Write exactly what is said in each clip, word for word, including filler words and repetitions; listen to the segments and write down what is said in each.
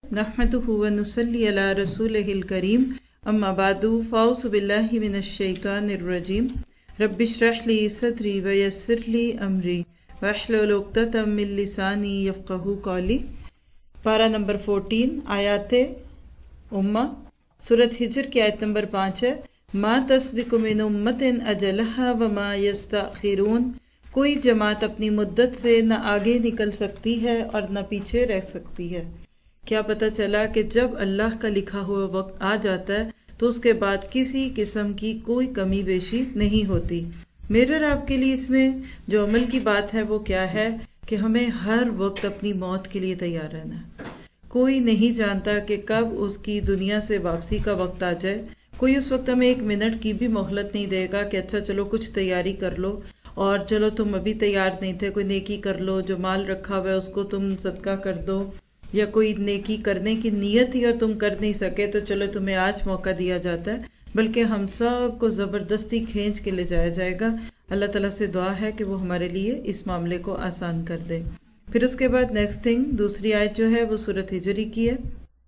नहमदुहु व नुसल्ली अला रसूलिहिल करीम अम्मा बादु फ़ाउज़ु बिल्लाहि मिनश शैतानिर रजीम रब्बिश्रह ली सदरी व यस्सिर ली अमरी वहलुल उक़दतम मिन लिसानी यफ़क़हू क़ौली। पारा नंबर चौदह आयाते उम्मा सूरत हिज्र की आयत नंबर पाँच है। मा तस्बिकु मिन उम्मतिन अजलहा व मा यस्तअखिरून। कोई जमात अपनी मुद्दत से न आगे निकल सकती है और न पीछे रह सकती है। क्या पता चला कि जब अल्लाह का लिखा हुआ वक्त आ जाता है तो उसके बाद किसी किस्म की कोई कमी बेशी नहीं होती। मेरे आपके लिए इसमें जो अमल की बात है वो क्या है कि हमें हर वक्त अपनी मौत के लिए तैयार रहना है। कोई नहीं जानता कि कब उसकी दुनिया से वापसी का वक्त आ जाए। कोई उस वक्त हमें एक मिनट की भी मोहलत नहीं देगा कि अच्छा चलो कुछ तैयारी कर लो और चलो तुम अभी तैयार नहीं थे कोई नेकी कर लो, जो माल रखा हुआ है उसको तुम सदका कर दो, या कोई नेकी करने की नीयत ही और तुम कर नहीं सके तो चलो तुम्हें आज मौका दिया जाता है। बल्कि हम सब को ज़बरदस्ती खींच के ले जाया जाएगा। अल्लाह ताला से दुआ है कि वो हमारे लिए इस मामले को आसान कर दे। फिर उसके बाद नेक्स्ट थिंग दूसरी आयत जो है वो सूरत हिजरी की है,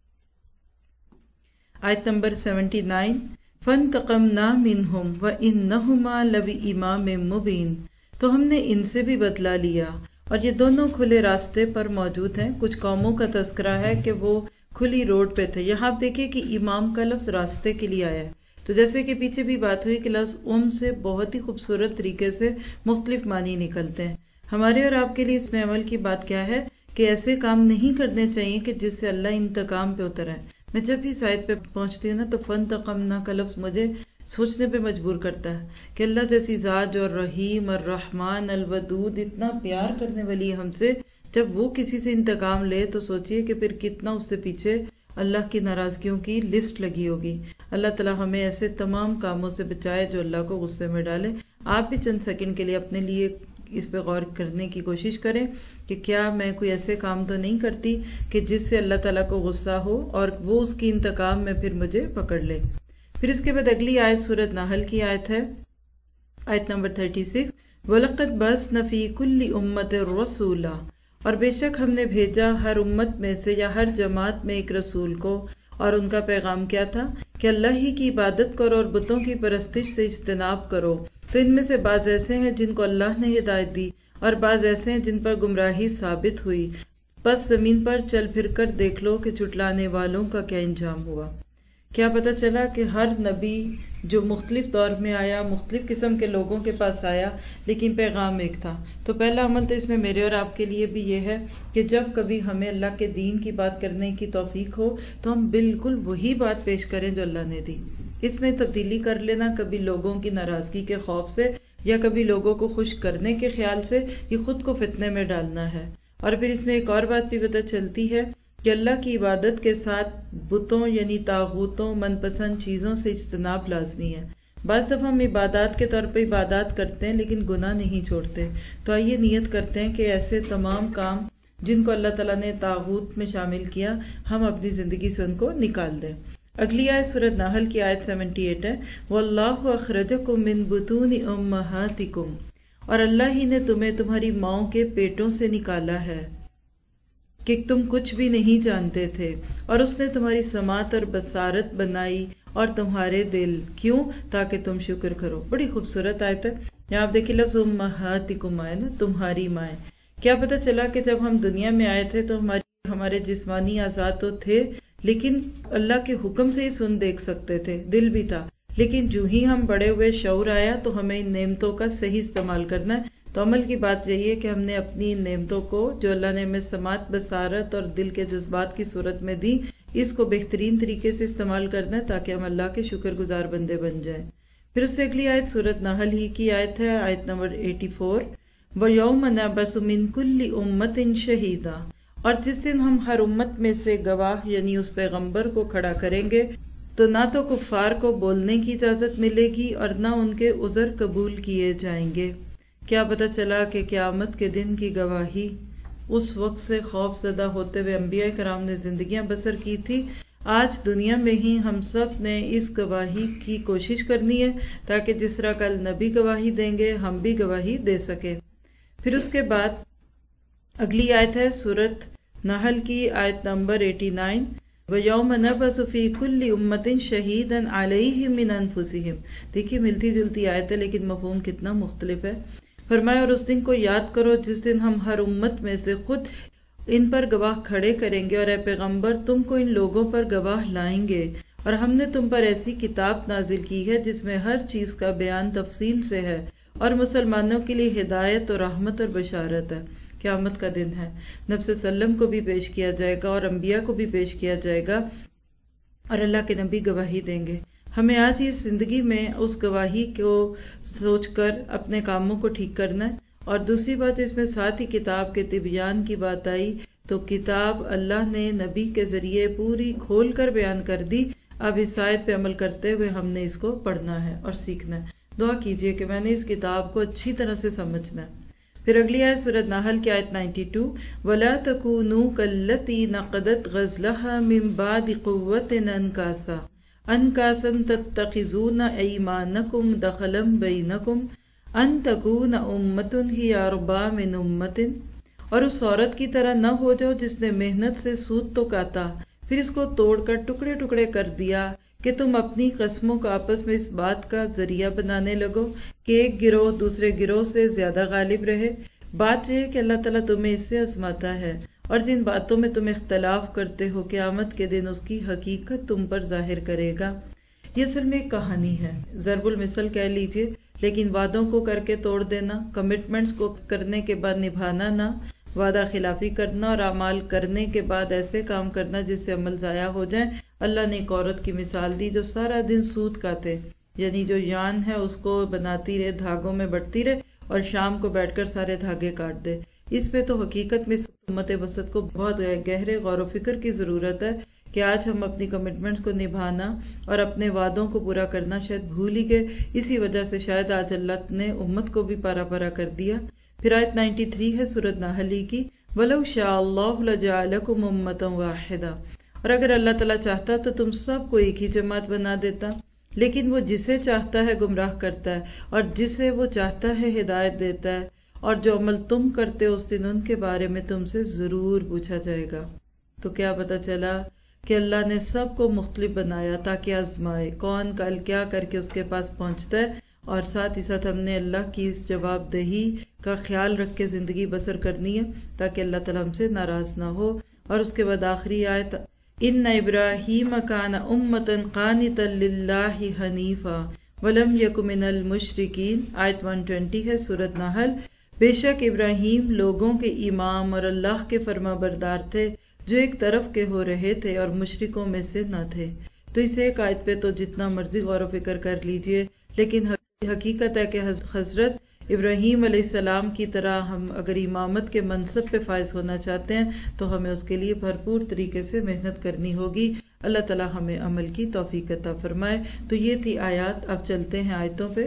आयत नंबर उन्यासी। फंतक़मना मिनहुम व इन्नहुमा लबी इमामिम मुबीन। तो हमने इनसे भी बदला लिया और ये दोनों खुले रास्ते पर मौजूद हैं। कुछ कौमों का तस्करा है कि वो खुली रोड पे थे। यहाँ आप देखिए कि इमाम का लफ्ज रास्ते के लिए आया है। तो जैसे कि पीछे भी बात हुई कि लफ्ज उम से बहुत ही खूबसूरत तरीके से मुख्तलिफ मानी निकलते हैं। हमारे और आपके लिए इसमें अमल की बात क्या है कि ऐसे काम नहीं करने चाहिए कि जिससे अल्लाह इंतकाम पे उतर आए। मैं जब भी इस आयत पे पहुंचती हूँ ना तो फंतक़मना का लफ्ज मुझे सोचने पे मजबूर करता है कि अल्लाह जैसी ज़ात जो रहीम और रहमान अल वदूद इतना प्यार करने वाली है हमसे, जब वो किसी से इंतकाम ले तो सोचिए कि फिर कितना उससे पीछे अल्लाह की नाराजगियों की लिस्ट लगी होगी। अल्लाह ताला हमें ऐसे तमाम कामों से बचाए जो अल्लाह को गुस्से में डाले। आप भी चंद सेकंड के लिए अपने लिए इस पे गौर करने की कोशिश करें कि क्या मैं कोई ऐसे काम तो नहीं करती कि जिससे अल्लाह ताला को गुस्सा हो और वो उसकी इंतकाम में फिर मुझे पकड़ ले। फिर इसके बाद अगली आयत सूरत नाहल की आयत है, आयत नंबर छत्तीस। वलक़द बअसना फ़ी कुल्ली उम्मतिन रसूला। और बेशक हमने भेजा हर उम्मत में से या हर जमात में एक रसूल को, और उनका पैगाम क्या था कि अल्लाह ही की इबादत करो और बुतों की परस्तिश से इज्तनाब करो। तो इनमें से बाज ऐसे हैं जिनको अल्लाह ने हिदायत दी और बाज ऐसे हैं जिन पर गुमराही साबित हुई। बस जमीन पर चल फिर कर देख लो कि झुटलाने वालों का क्या इंजाम हुआ। क्या पता चला कि हर नबी जो मुख्तलिफ दौर में आया, मुख्तलिफ किस्म के लोगों के पास आया, लेकिन पैगाम एक था। तो पहला अमल तो इसमें मेरे और आपके लिए भी ये है कि जब कभी हमें अल्लाह के दीन की बात करने की तौफीक हो तो हम बिल्कुल वही बात पेश करें जो अल्लाह ने दी। इसमें तब्दीली कर लेना कभी लोगों की नाराजगी के खौफ से या कभी लोगों को खुश करने के ख्याल से, ये खुद को फितने में डालना है। और फिर इसमें एक और बात भी पता चलती है कि अल्लाह की इबादत के साथ बुतों यानी तागूतों, मनपसंद चीज़ों से इज्तनाब लाजमी है। बस जब हम इबादत के तौर पे इबादत करते हैं लेकिन गुनाह नहीं छोड़ते, तो आइए नियत करते हैं कि ऐसे तमाम काम जिनको अल्लाह ताला ने तागूत में शामिल किया, हम अपनी ज़िंदगी से उनको निकाल दें। अगली आयत सूरत नाहल की आयत अठहत्तर है, वल्लाहु अखरजकुम मिन बुतूनि उम्महातिकुम। और अल्लाह ही ने तुम्हें तुम्हारी माओं के पेटों से निकाला है कि तुम कुछ भी नहीं जानते थे, और उसने तुम्हारी समात और बसारत बनाई और तुम्हारे दिल, क्यों? ताकि तुम शुक्र करो। बड़ी खूबसूरत आयत है। यहाँ आप देखिए लफ्ज़ उम्महातिकुम आए ना, तुम्हारी माएँ। क्या पता चला कि जब हम दुनिया में आए थे तो हमारी हमारे जिस्मानी आज़ाद तो थे, लेकिन अल्लाह के हुक्म से ही सुन देख सकते थे, दिल भी था। लेकिन जो ही हम बड़े हुए शऊर आया तो हमें इन नेमतों का सही इस्तेमाल करना है। तो अमल की बात यही है कि हमने अपनी इन नेमतों को जो अल्लाह ने हमें समात, बसारत और दिल के जज्बात की सूरत में दी, इसको बेहतरीन तरीके से इस्तेमाल करना है ताकि हम अल्लाह के शुक्रगुजार बंदे बन जाएं। फिर उससे अगली आयत सूरत नाहल ही की आयत है, आयत नंबर चौरासी। वयौम नबअसु मिन कुल्ली उम्मतिन शहीदा। और जिस दिन हम हर उम्मत में से गवाह यानी उस पैगंबर को खड़ा करेंगे तो ना तो कुफ्फार को बोलने की इजाजत मिलेगी और ना उनके उज़र कबूल किए जाएंगे। क्या पता चला कि क़यामत के दिन की गवाही उस वक्त से खौफज़दा होते हुए अंबिया कराम ने जिंदगियां बसर की थी। आज दुनिया में ही हम सब ने इस गवाही की कोशिश करनी है ताकि जिस तरह कल नबी गवाही देंगे हम भी गवाही दे सके। फिर उसके बाद अगली आयत है सूरत نحل کی آیت نمبر نناسی، وَيَوْمَ نَبْعَثُ فِي كُلِّ أُمَّةٍ شَهِيدًا عَلَيْهِمْ مِنْ أَنفُسِهِمْ۔ دیکھیے ملتی جلتی آیت ہے لیکن مفہوم کتنا مختلف ہے۔ فرمایا اور اس دن کو یاد کرو جس دن ہم ہر امت میں سے خود ان پر گواہ کھڑے کریں گے، اور اے پیغمبر تم کو ان لوگوں پر گواہ لائیں گے، اور ہم نے تم پر ایسی کتاب نازل کی ہے جس میں ہر چیز کا بیان تفصیل سے ہے، اور مسلمانوں کے لیے ہدایت اور رحمت اور بشارت ہے۔ قیامت کا دن ہے، نبی صلی اللہ علیہ وسلم کو بھی پیش کیا جائے گا اور انبیاء کو بھی پیش کیا جائے گا، اور اللہ کے نبی گواہی دیں گے۔ ہمیں آج اس زندگی میں اس گواہی کو سوچ کر اپنے کاموں کو ٹھیک کرنا ہے۔ اور دوسری بات اس میں ساتھ ہی کتاب کے تبیان کی بات آئی، تو کتاب اللہ نے نبی کے ذریعے پوری کھول کر بیان کر دی۔ اب اس آیت پہ عمل کرتے ہوئے ہم نے اس کو پڑھنا ہے اور سیکھنا ہے۔ دعا کیجئے کہ میں نے اس کتاب کو اچھی طرح سے سمجھنا ہے۔ پھر اگلی آیت سورۃ نحل کی آیت بانوے، وَلَا تَكُونُوا كَالَّتِي نَقَضَتْ غَزْلَهَا مِن بَعْدِ قُوَّةٍ أَنكَاثًا أَنكَاثًا تَتَّخِذُونَ أَيْمَانَكُمْ دَخَلًا بَيْنَكُمْ أَن تَكُونَ أُمَّةٌ هِيَ أَرْبَىٰ مِنْ أُمَّةٍ، اور اس عورت کی طرح نہ ہو جاؤ جس نے محنت سے سود تو کاتا پھر اس کو توڑ کر ٹکڑے ٹکڑے کر دیا، کہ تم اپنی قسموں کو آپس میں اس بات کا ذریعہ بنانے لگو کہ ایک گروہ دوسرے گروہ سے زیادہ غالب رہے۔ بات یہ ہے کہ اللہ تعالیٰ تمہیں اس سے آزماتا ہے، اور جن باتوں میں تم اختلاف کرتے ہو قیامت کے دن اس کی حقیقت تم پر ظاہر کرے گا۔ یہ اصل میں ایک کہانی ہے، ضرب المثل کہہ لیجئے، لیکن وعدوں کو کر کے توڑ دینا، کمٹمنٹس کو کرنے کے بعد نبھانا نہ، وعدہ خلافی کرنا اور اعمال کرنے کے بعد ایسے کام کرنا جس سے عمل ضائع ہو جائیں۔ اللہ نے ایک عورت کی مثال دی جو سارا دن سود کھاتے، یعنی جو یان ہے اس کو بناتی رہے، دھاگوں میں بٹتی رہے، اور شام کو بیٹھ کر سارے دھاگے کاٹ دے۔ اس پہ تو حقیقت میں امت وسط کو بہت گہرے غور و فکر کی ضرورت ہے کہ آج ہم اپنی کمٹمنٹس کو نبھانا اور اپنے وعدوں کو پورا کرنا شاید بھول ہی گئے۔ اسی وجہ سے شاید آج اللہ نے امت کو بھی پارا پارا کر دیا۔ پھر آیت ترانوے ہے سورۃ نحل کی، وَلَوْ شَاءَ اللَّهُ لَجَعَلَكُمْ أُمَّةً وَاحِدَةً، اور اگر اللہ تعالیٰ چاہتا تو تم سب کو ایک ہی جماعت بنا دیتا، لیکن وہ جسے چاہتا ہے گمراہ کرتا ہے، اور جسے وہ چاہتا ہے ہدایت دیتا ہے، اور جو عمل تم کرتے ہو اس دن ان کے بارے میں تم سے ضرور پوچھا جائے گا۔ تو کیا پتہ چلا کہ اللہ نے سب کو مختلف بنایا تاکہ آزمائے کون کل کیا کر کے اس کے پاس پہنچتا ہے، اور ساتھ ہی ساتھ ہم نے اللہ کی اس جواب دہی کا خیال رکھ کے زندگی بسر کرنی ہے تاکہ اللہ تعالیٰ ہم سے ناراض نہ ہو۔ اور اس کے بعد آخری آیت، ان ابراہیم کان امۃ قانتا للہ حنیفا ولم یک من المشرکین، آیت ایک سو بیس ہے سورۃ نحل۔ بے شک ابراہیم لوگوں کے امام اور اللہ کے فرما بردار تھے جو ایک طرف کے ہو رہے تھے اور مشرکوں میں سے نہ تھے۔ تو اس ایک آیت پہ تو جتنا مرضی غور و فکر کر لیجئے، لیکن حقیقت ہے کہ حضرت ابراہیم علیہ السلام کی طرح ہم اگر امامت کے منصب پہ فائز ہونا چاہتے ہیں تو ہمیں اس کے لیے بھرپور طریقے سے محنت کرنی ہوگی۔ اللہ تعالیٰ ہمیں عمل کی توفیق عطا فرمائے۔ تو یہ تھی آیات، اب چلتے ہیں آیتوں پہ۔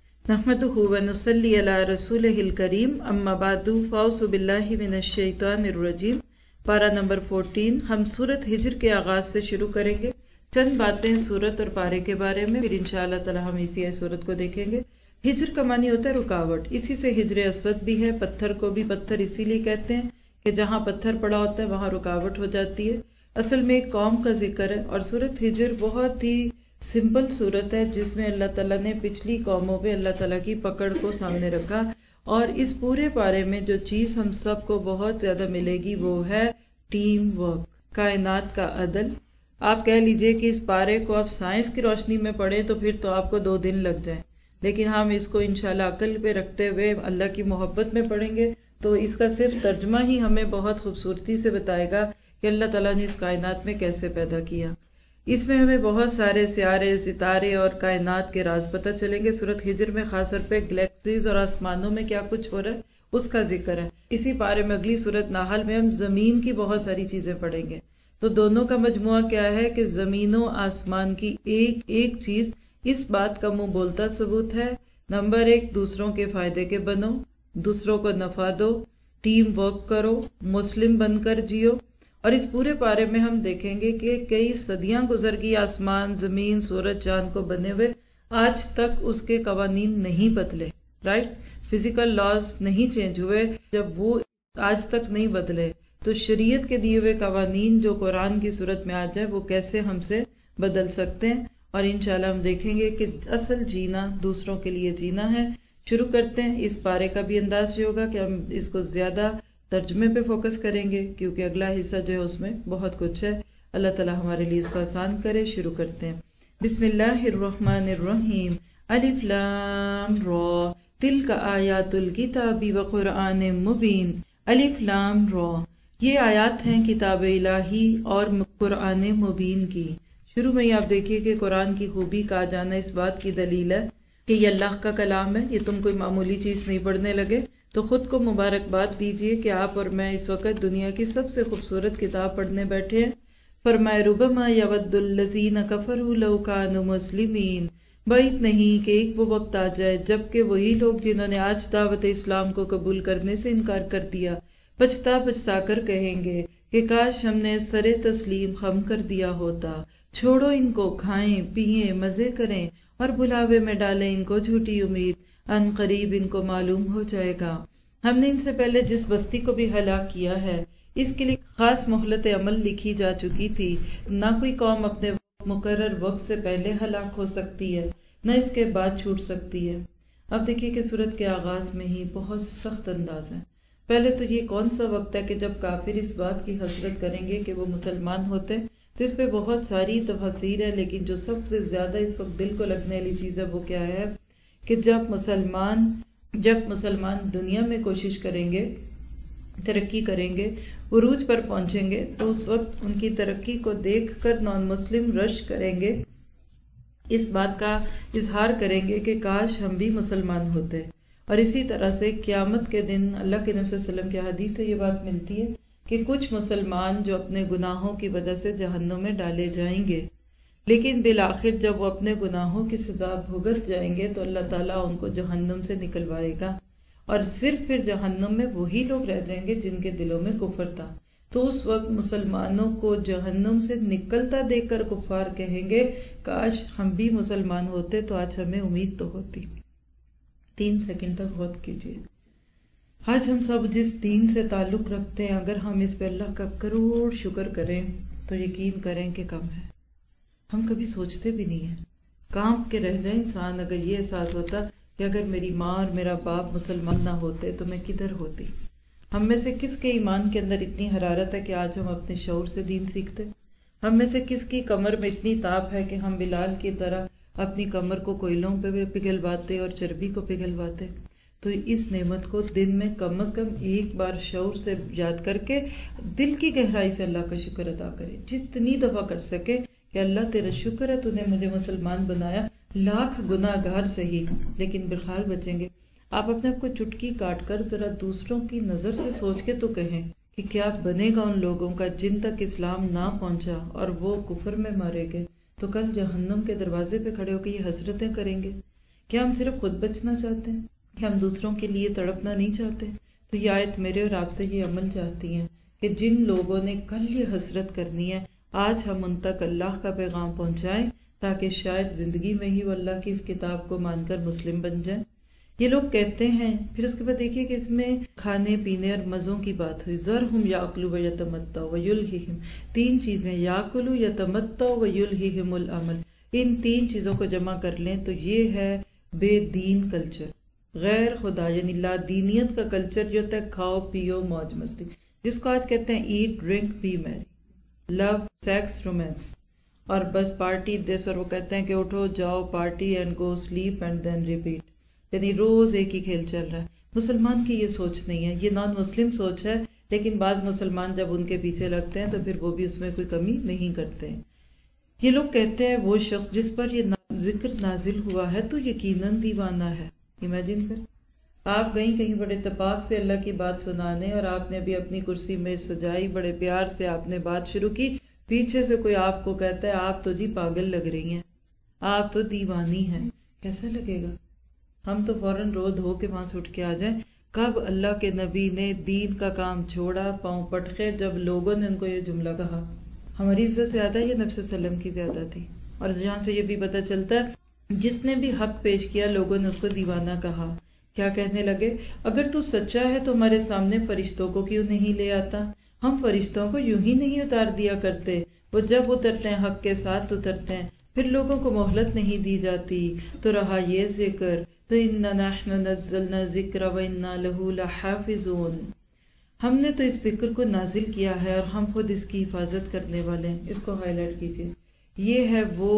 نحمدہ ونصلی علی رسولہ الکریم، اما بعد فاعوذ باللہ من الشیطان الرجیم۔ پارہ نمبر چودہ، ہم سورۃ ہجر کے آغاز سے شروع کریں گے۔ چند باتیں سورت اور پارے کے بارے میں، پھر انشاءاللہ تعالی ہم اسی سورت کو دیکھیں گے۔ ہجر کا معنی ہوتا ہے رکاوٹ، اسی سے ہجر اسود بھی ہے، پتھر کو بھی پتھر اسی لیے کہتے ہیں کہ جہاں پتھر پڑا ہوتا ہے وہاں رکاوٹ ہو جاتی ہے۔ اصل میں ایک قوم کا ذکر ہے، اور سورت ہجر بہت ہی سمپل سورت ہے جس میں اللہ تعالیٰ نے پچھلی قوموں پہ اللہ تعالیٰ کی پکڑ کو سامنے رکھا، اور اس پورے پارے میں جو چیز ہم سب کو بہت زیادہ ملے گی وہ ہے ٹیم ورک، کائنات کا عدل۔ آپ کہہ لیجئے کہ اس پارے کو آپ سائنس کی روشنی میں پڑھیں تو پھر تو آپ کو دو دن لگ جائیں، لیکن ہم اس کو انشاءاللہ عقل پہ رکھتے ہوئے اللہ کی محبت میں پڑھیں گے تو اس کا صرف ترجمہ ہی ہمیں بہت خوبصورتی سے بتائے گا کہ اللہ تعالیٰ نے اس کائنات میں کیسے پیدا کیا۔ اس میں ہمیں بہت سارے سیارے، ستارے اور کائنات کے راز پتہ چلیں گے۔ سورۃ ہجر میں خاص طور پہ گلیکسیز اور آسمانوں میں کیا کچھ ہو رہا ہے اس کا ذکر ہے۔ اسی پارے میں اگلی سورۃ نحل میں ہم زمین کی بہت ساری چیزیں پڑھیں گے۔ تو دونوں کا مجموعہ کیا ہے کہ زمین و آسمان کی ایک ایک چیز اس بات کا منہ بولتا ثبوت ہے، نمبر ایک، دوسروں کے فائدے کے بنو، دوسروں کو نفع دو، ٹیم ورک کرو، مسلم بن کر جیو۔ اور اس پورے پارے میں ہم دیکھیں گے کہ کئی صدیاں گزر گئی آسمان، زمین، سورج، چاند کو بنے ہوئے، آج تک اس کے قوانین نہیں بدلے، رائٹ؟ فزیکل لاز نہیں چینج ہوئے، جب وہ آج تک نہیں بدلے تو شریعت کے دیے ہوئے قوانین جو قرآن کی صورت میں آ جائے وہ کیسے ہم سے بدل سکتے ہیں، اور انشاءاللہ ہم دیکھیں گے کہ اصل جینا دوسروں کے لیے جینا ہے۔ شروع کرتے ہیں۔ اس پارے کا بھی انداز یہ ہوگا کہ ہم اس کو زیادہ ترجمے پہ فوکس کریں گے کیونکہ اگلا حصہ جو ہے اس میں بہت کچھ ہے۔ اللہ تعالی ہمارے لیے اس کو آسان کرے۔ شروع کرتے ہیں۔ بسم اللہ الرحمن الرحیم۔ الف لام را تلک آیات الکتاب وقرآن مبین۔ الف لام را، یہ آیات ہیں کتاب الہی اور قرآن مبین کی۔ شروع میں ہی آپ دیکھیے کہ قرآن کی خوبی کا آ جانا اس بات کی دلیل ہے کہ یہ اللہ کا کلام ہے، یہ تم کوئی معمولی چیز نہیں پڑھنے لگے۔ تو خود کو مبارکباد دیجئے کہ آپ اور میں اس وقت دنیا کی سب سے خوبصورت کتاب پڑھنے بیٹھے ہیں۔ فرمائے ربما یود الذین کفروا لو کانوا مسلمین، بعید نہیں کہ ایک وہ وقت آ جائے جبکہ وہی لوگ جنہوں نے آج دعوت اسلام کو قبول کرنے سے انکار کر دیا پچھتا پچھتا کر کہیں گے کہ کاش ہم نے سر تسلیم خم کر دیا ہوتا۔ چھوڑو ان کو، کھائیں پیئیں مزے کریں اور بلاوے میں ڈالیں ان کو جھوٹی امید، ان قریب ان کو معلوم ہو جائے گا۔ ہم نے ان سے پہلے جس بستی کو بھی ہلاک کیا ہے اس کے لیے خاص مہلت عمل لکھی جا چکی تھی، نہ کوئی قوم اپنے مقرر وقت سے پہلے ہلاک ہو سکتی ہے نہ اس کے بعد چھوٹ سکتی ہے۔ اب دیکھیے کہ سورت کے آغاز میں ہی بہت سخت انداز ہے۔ پہلے تو یہ کون سا وقت ہے کہ جب کافر اس بات کی حسرت کریں گے کہ وہ مسلمان ہوتے، تو اس پہ بہت ساری تفاسیر ہے، لیکن جو سب سے زیادہ اس وقت دل کو لگنے والی چیز ہے وہ کیا ہے کہ جب مسلمان جب مسلمان دنیا میں کوشش کریں گے، ترقی کریں گے، عروج پر پہنچیں گے، تو اس وقت ان کی ترقی کو دیکھ کر نان مسلم رش کریں گے، اس بات کا اظہار کریں گے کہ کاش ہم بھی مسلمان ہوتے۔ اور اسی طرح سے قیامت کے دن اللہ کے نبی صلی اللہ علیہ وسلم کی حدیث سے یہ بات ملتی ہے کہ کچھ مسلمان جو اپنے گناہوں کی وجہ سے جہنم میں ڈالے جائیں گے، لیکن بالآخر جب وہ اپنے گناہوں کی سزا بھگت جائیں گے تو اللہ تعالیٰ ان کو جہنم سے نکلوائے گا، اور صرف پھر جہنم میں وہی لوگ رہ جائیں گے جن کے دلوں میں کفر تھا۔ تو اس وقت مسلمانوں کو جہنم سے نکلتا دیکھ کر کفار کہیں گے کاش ہم بھی مسلمان ہوتے تو آج ہمیں امید تو ہوتی۔ تین سیکنڈ تک غور کیجیے۔ آج ہم سب جس دین سے تعلق رکھتے ہیں، اگر ہم اس پہ اللہ کا کروڑ شکر کریں تو یقین کریں کہ کم ہے۔ ہم کبھی سوچتے بھی نہیں ہیں، کانپ کے رہ جائے انسان اگر یہ احساس ہوتا کہ اگر میری ماں اور میرا باپ مسلمان نہ ہوتے تو میں کدھر ہوتی۔ ہم میں سے کس کے ایمان کے اندر اتنی حرارت ہے کہ آج ہم اپنے شعور سے دین سیکھتے؟ ہم میں سے کس کی کمر میں اتنی تاپ ہے کہ ہم بلال کی طرح اپنی کمر کو کوئلوں پہ بھی پگھلواتے اور چربی کو پگھلواتے؟ تو اس نعمت کو دن میں کم از کم ایک بار شعور سے یاد کر کے دل کی گہرائی سے اللہ کا شکر ادا کرے، جتنی دفعہ کر سکے کہ اللہ تیرا شکر ہے تو نے مجھے مسلمان بنایا، لاکھ گناہ گار سہی لیکن بالحال بچیں گے۔ آپ اپنے آپ کو چٹکی کاٹ کر ذرا دوسروں کی نظر سے سوچ کے تو کہیں کہ کیا بنے گا ان لوگوں کا جن تک اسلام نہ پہنچا اور وہ کفر میں مارے گئے، تو کل جہنم کے دروازے پہ کھڑے ہو کے یہ حسرتیں کریں گے۔ کیا ہم صرف خود بچنا چاہتے ہیں کہ ہم دوسروں کے لیے تڑپنا نہیں چاہتے؟ تو یہ آیت میرے اور آپ سے یہ عمل چاہتی ہیں کہ جن لوگوں نے کل یہ حسرت کرنی ہے آج ہم ان تک اللہ کا پیغام پہنچائیں تاکہ شاید زندگی میں ہی وہ اللہ کی اس کتاب کو مان کر مسلم بن جائیں۔ یہ لوگ کہتے ہیں، پھر اس کے بعد دیکھیے کہ اس میں کھانے پینے اور مزوں کی بات ہوئی۔ ذرہم یاکلوا ویتمتعوا ویلہہم، تین چیزیں، یاکلوا یتمتعوا ویلہہم العمل، ان تین چیزوں کو جمع کر لیں تو یہ ہے بے دین کلچر، غیر خدا یعنی لا دینیت کا کلچر جو ہوتا ہے کھاؤ پیو موج مستی، جس کو آج کہتے ہیں ایٹ ڈرنک بی میری، لو سیکس رومانس اور بس پارٹی دس، اور وہ کہتے ہیں کہ اٹھو جاؤ party and go sleep and then repeat, یعنی روز ایک ہی کھیل چل رہا ہے۔ مسلمان کی یہ سوچ نہیں ہے، یہ نان مسلم سوچ ہے، لیکن بعض مسلمان جب ان کے پیچھے لگتے ہیں تو پھر وہ بھی اس میں کوئی کمی نہیں کرتے ہیں۔ یہ لوگ کہتے ہیں وہ شخص جس پر یہ ذکر نازل ہوا ہے تو یقیناً دیوانہ ہے۔ امیجن کر، آپ گئیں کہیں بڑے اتفاق سے اللہ کی بات سنانے اور آپ نے بھی اپنی کرسی میں سجائی، بڑے پیار سے آپ نے بات شروع کی، پیچھے سے کوئی آپ کو کہتا ہے آپ تو جی پاگل لگ رہی ہیں، آپ تو دیوانی ہیں، کیسا لگے گا؟ ہم تو فوراً رو دھو کے وہاں سے اٹھ کے آ جائیں۔ کب اللہ کے نبی نے دین کا کام چھوڑا، پاؤں پٹکے جب لوگوں نے ان کو یہ جملہ کہا۔ ہماری عزت زیادہ یہ نبی صلی اللہ علیہ وسلم کی زیادہ تھی، اور جہاں سے یہ بھی پتہ چلتا ہے جس نے بھی حق پیش کیا لوگوں نے اس کو دیوانہ کہا۔ کیا کہنے لگے؟ اگر تو سچا ہے تو ہمارے سامنے فرشتوں کو کیوں نہیں لے آتا، ہم فرشتوں کو یوں ہی نہیں اتار دیا کرتے، وہ جب اترتے ہیں حق کے ساتھ اترتے ہیں، پھر لوگوں کو مہلت نہیں دی جاتی۔ تو رہا یہ ذکر، تو اِنَّا نَحْنُ نَزَّلْنَا الذِّكْرَ وَإِنَّا لَهُ لَحَافِظُونَ، ہم نے تو اس ذکر کو نازل کیا ہے اور ہم خود اس کی حفاظت کرنے والے ہیں۔ اس کو ہائی لائٹ کیجیے، یہ ہے وہ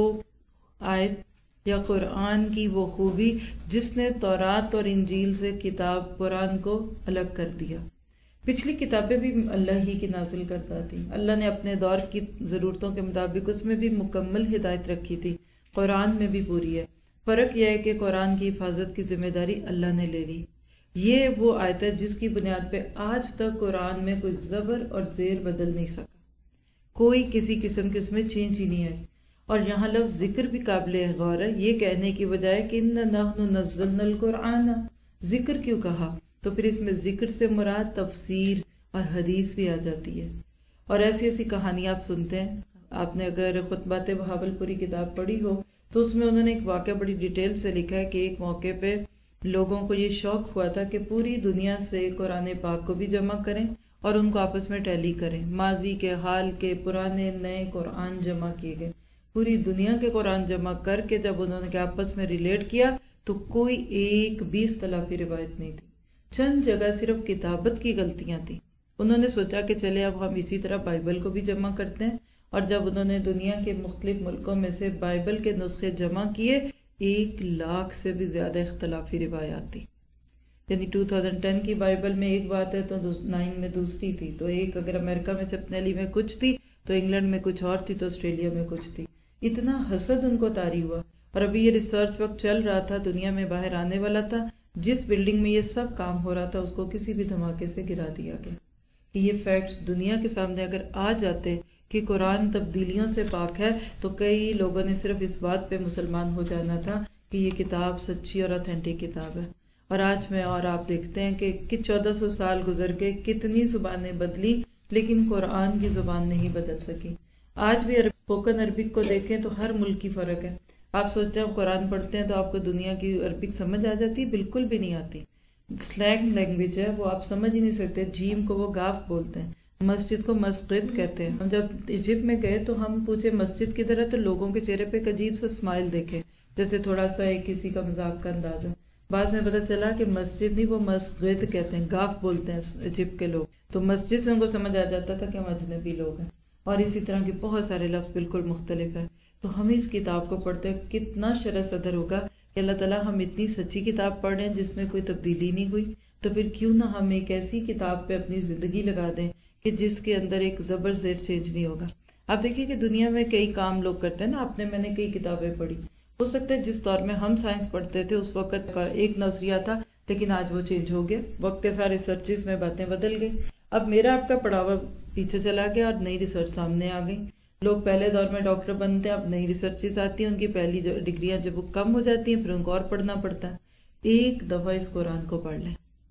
آیت یا قرآن کی وہ خوبی جس نے تورات اور انجیل سے کتاب قرآن کو الگ کر دیا۔ پچھلی کتابیں بھی اللہ ہی کی نازل کرتا تھی، اللہ نے اپنے دور کی ضرورتوں کے مطابق اس میں بھی مکمل ہدایت رکھی تھی، قرآن میں بھی پوری ہے۔ فرق یہ ہے کہ قرآن کی حفاظت کی ذمہ داری اللہ نے لے لی۔ یہ وہ آیت ہے جس کی بنیاد پہ آج تک قرآن میں کوئی زبر اور زیر بدل نہیں سکا، کوئی کسی قسم کی اس میں چینج ہی نہیں آئی۔ اور یہاں لفظ ذکر بھی قابل غور ہے، یہ کہنے کی بجائے کہ اِنَّا نَحْنُ نَزَّلْنَا الْقُرْآنَ، ذکر کیوں کہا؟ تو پھر اس میں ذکر سے مراد تفسیر اور حدیث بھی آ جاتی ہے۔ اور ایسی ایسی کہانی آپ سنتے ہیں، آپ نے اگر خطبات بہاول پوری کتاب پڑھی ہو تو اس میں انہوں نے ایک واقعہ بڑی ڈیٹیل سے لکھا ہے کہ ایک موقع پہ لوگوں کو یہ شوق ہوا تھا کہ پوری دنیا سے قرآن پاک کو بھی جمع کریں اور ان کو آپس میں ٹیلی کریں، ماضی کے، حال کے، پرانے نئے قرآن جمع کیے گئے، پوری دنیا کے قرآن جمع کر کے جب انہوں نے آپس میں ریلیٹ کیا تو کوئی ایک بھی اختلافی روایت نہیں تھی، چند جگہ صرف کتابت کی غلطیاں تھیں۔ انہوں نے سوچا کہ چلے اب ہم اسی طرح بائبل کو بھی جمع کرتے ہیں، اور جب انہوں نے دنیا کے مختلف ملکوں میں سے بائبل کے نسخے جمع کیے، ایک لاکھ سے بھی زیادہ اختلافی روایات تھی۔ یعنی دو ہزار دس کی بائبل میں ایک بات ہے تو نو میں دوسری تھی، تو ایک اگر امریکہ میں چھپنے والی میں کچھ تھی تو انگلینڈ میں کچھ اور تھی، تو آسٹریلیا میں کچھ تھی۔ اتنا حسد ان کو طاری ہوا، اور ابھی یہ ریسرچ وقت چل رہا تھا، دنیا میں باہر آنے والا تھا، جس بلڈنگ میں یہ سب کام ہو رہا تھا اس کو کسی بھی دھماکے سے گرا دیا گیا۔ کہ یہ فیکٹس دنیا کے سامنے اگر آ جاتے کہ قرآن تبدیلیوں سے پاک ہے تو کئی لوگوں نے صرف اس بات پہ مسلمان ہو جانا تھا کہ یہ کتاب سچی اور اتھینٹک کتاب ہے۔ اور آج میں اور آپ دیکھتے ہیں کہ چودہ سو سال گزر کے کتنی زبانیں بدلی، لیکن قرآن کی زبان نہیں بدل سکی۔ آج بھی اسپوکن عربک کو دیکھیں تو ہر ملک کی فرق ہے۔ آپ سوچتے ہیں آپ قرآن پڑھتے ہیں تو آپ کو دنیا کی عربک سمجھ آ جاتی؟ بالکل بھی نہیں آتی۔ سلینگ لینگویج ہے، وہ آپ سمجھ ہی نہیں سکتے۔ جیم کو وہ گاف بولتے ہیں، مسجد کو مسجد کہتے ہیں۔ ہم جب ایجپٹ میں گئے تو ہم پوچھے مسجد کدھر ہے، تو لوگوں کے چہرے پہ ایک عجیب سا اسمائل دیکھے، جیسے تھوڑا سا ایک کسی کا مذاق کا انداز ہے۔ بعد میں پتا چلا کہ مسجد نہیں، وہ مسجد کہتے ہیں، گاف بولتے ہیں ایجپٹ کے لوگ۔ تو مسجد سے ان کو سمجھ آ جاتا تھا کہ ہم اجنبی لوگ ہیں۔ اور اسی طرح کے بہت سارے لفظ بالکل مختلف ہیں۔ تو ہم اس کتاب کو پڑھتے ہیں، کتنا شرح صدر ہوگا کہ اللہ تعالیٰ ہم اتنی سچی کتاب پڑھ رہے ہیں جس میں کوئی تبدیلی نہیں ہوئی، تو پھر کیوں نہ ہم ایک ایسی کتاب پہ اپنی زندگی لگا دیں کہ جس کے اندر ایک زبر زیر چینج نہیں ہوگا۔ آپ دیکھیے کہ دنیا میں کئی کام لوگ کرتے ہیں نا، آپ نے میں نے کئی کتابیں پڑھی، ہو سکتا ہے جس دور میں ہم سائنس پڑھتے تھے اس وقت کا ایک نظریہ تھا، لیکن آج وہ چینج ہو گیا، وقت کے سارے ریسرچز میں باتیں بدل گئی۔ اب میرا آپ کا پڑھاوا پیچھے چلا گیا اور نئی ریسرچ سامنے آ گئی۔ لوگ پہلے دور میں ڈاکٹر بنتے ہیں، اب نئی ریسرچز آتی ہیں، ان کی پہلی جو ڈگریاں جب وہ کم ہو جاتی ہیں پھر ان کو اور پڑھنا پڑتا ہے۔ ایک دفعہ اس قرآن کو پڑھ لیں،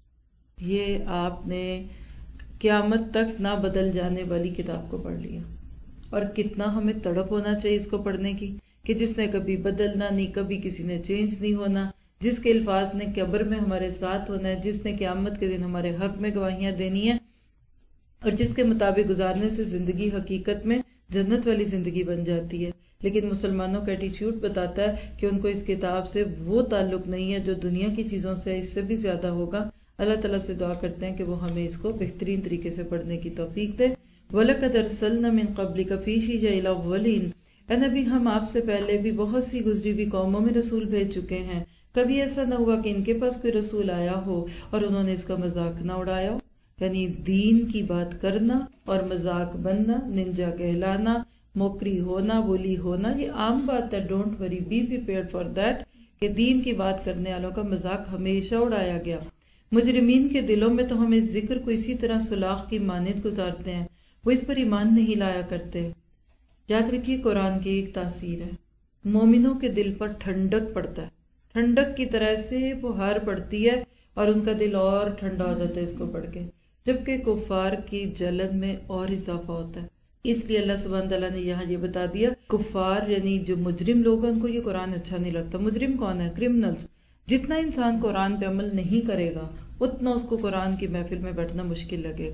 یہ آپ نے قیامت تک نہ بدل جانے والی کتاب کو پڑھ لیا۔ اور کتنا ہمیں تڑپ ہونا چاہیے اس کو پڑھنے کی کہ جس نے کبھی بدلنا نہیں، کبھی کسی نے چینج نہیں ہونا، جس کے الفاظ نے قبر میں ہمارے ساتھ ہونا ہے، جس نے قیامت کے دن ہمارے حق میں گواہیاں دینی ہیں، اور جس کے مطابق گزارنے سے زندگی حقیقت میں جنت والی زندگی بن جاتی ہے۔ لیکن مسلمانوں کا ایٹیچیوڈ بتاتا ہے کہ ان کو اس کتاب سے وہ تعلق نہیں ہے جو دنیا کی چیزوں سے، اس سے بھی زیادہ ہوگا۔ اللہ تعالیٰ سے دعا کرتے ہیں کہ وہ ہمیں اس کو بہترین طریقے سے پڑھنے کی توفیق دے۔ وَلَقَدْ أَرْسَلْنَا مِن قَبْلِكَ فِي شِيَعِ الْأَوَّلِينَ، اے نبی ہم آپ سے پہلے بھی بہت سی گزری ہوئی قوموں میں رسول بھیج چکے ہیں، کبھی ایسا نہ ہوا کہ ان کے پاس کوئی رسول آیا ہو اور انہوں نے اس کا مذاق نہ اڑایا ہو۔ یعنی دین کی بات کرنا اور مذاق بننا، ننجا کہلانا، موکری ہونا، بولی ہونا، یہ عام بات ہے۔ Don't worry, be prepared for that, کہ دین کی بات کرنے والوں کا مذاق ہمیشہ اڑایا گیا۔ مجرمین کے دلوں میں تو ہم اس ذکر کو اسی طرح سلاخ کی مانند گزارتے ہیں، وہ اس پر ایمان نہیں لایا کرتے۔ یاد رکھیے قرآن کی ایک تاثیر ہے، مومنوں کے دل پر ٹھنڈک پڑتا ہے، ٹھنڈک کی طرح سے بہار پڑتی ہے اور ان کا دل اور ٹھنڈا ہو جاتا ہے اس کو پڑھ کے، جبکہ کفار کی جلن میں اور اضافہ ہوتا ہے۔ اس لیے اللہ سبحانہ تعالیٰ نے یہاں یہ بتا دیا، کفار یعنی جو مجرم لوگ ہیں ان کو یہ قرآن اچھا نہیں لگتا۔ مجرم کون ہے؟ کرمنلز۔ جتنا انسان قرآن پہ عمل نہیں کرے گا اتنا اس کو قرآن کی محفل میں بیٹھنا مشکل لگے گا۔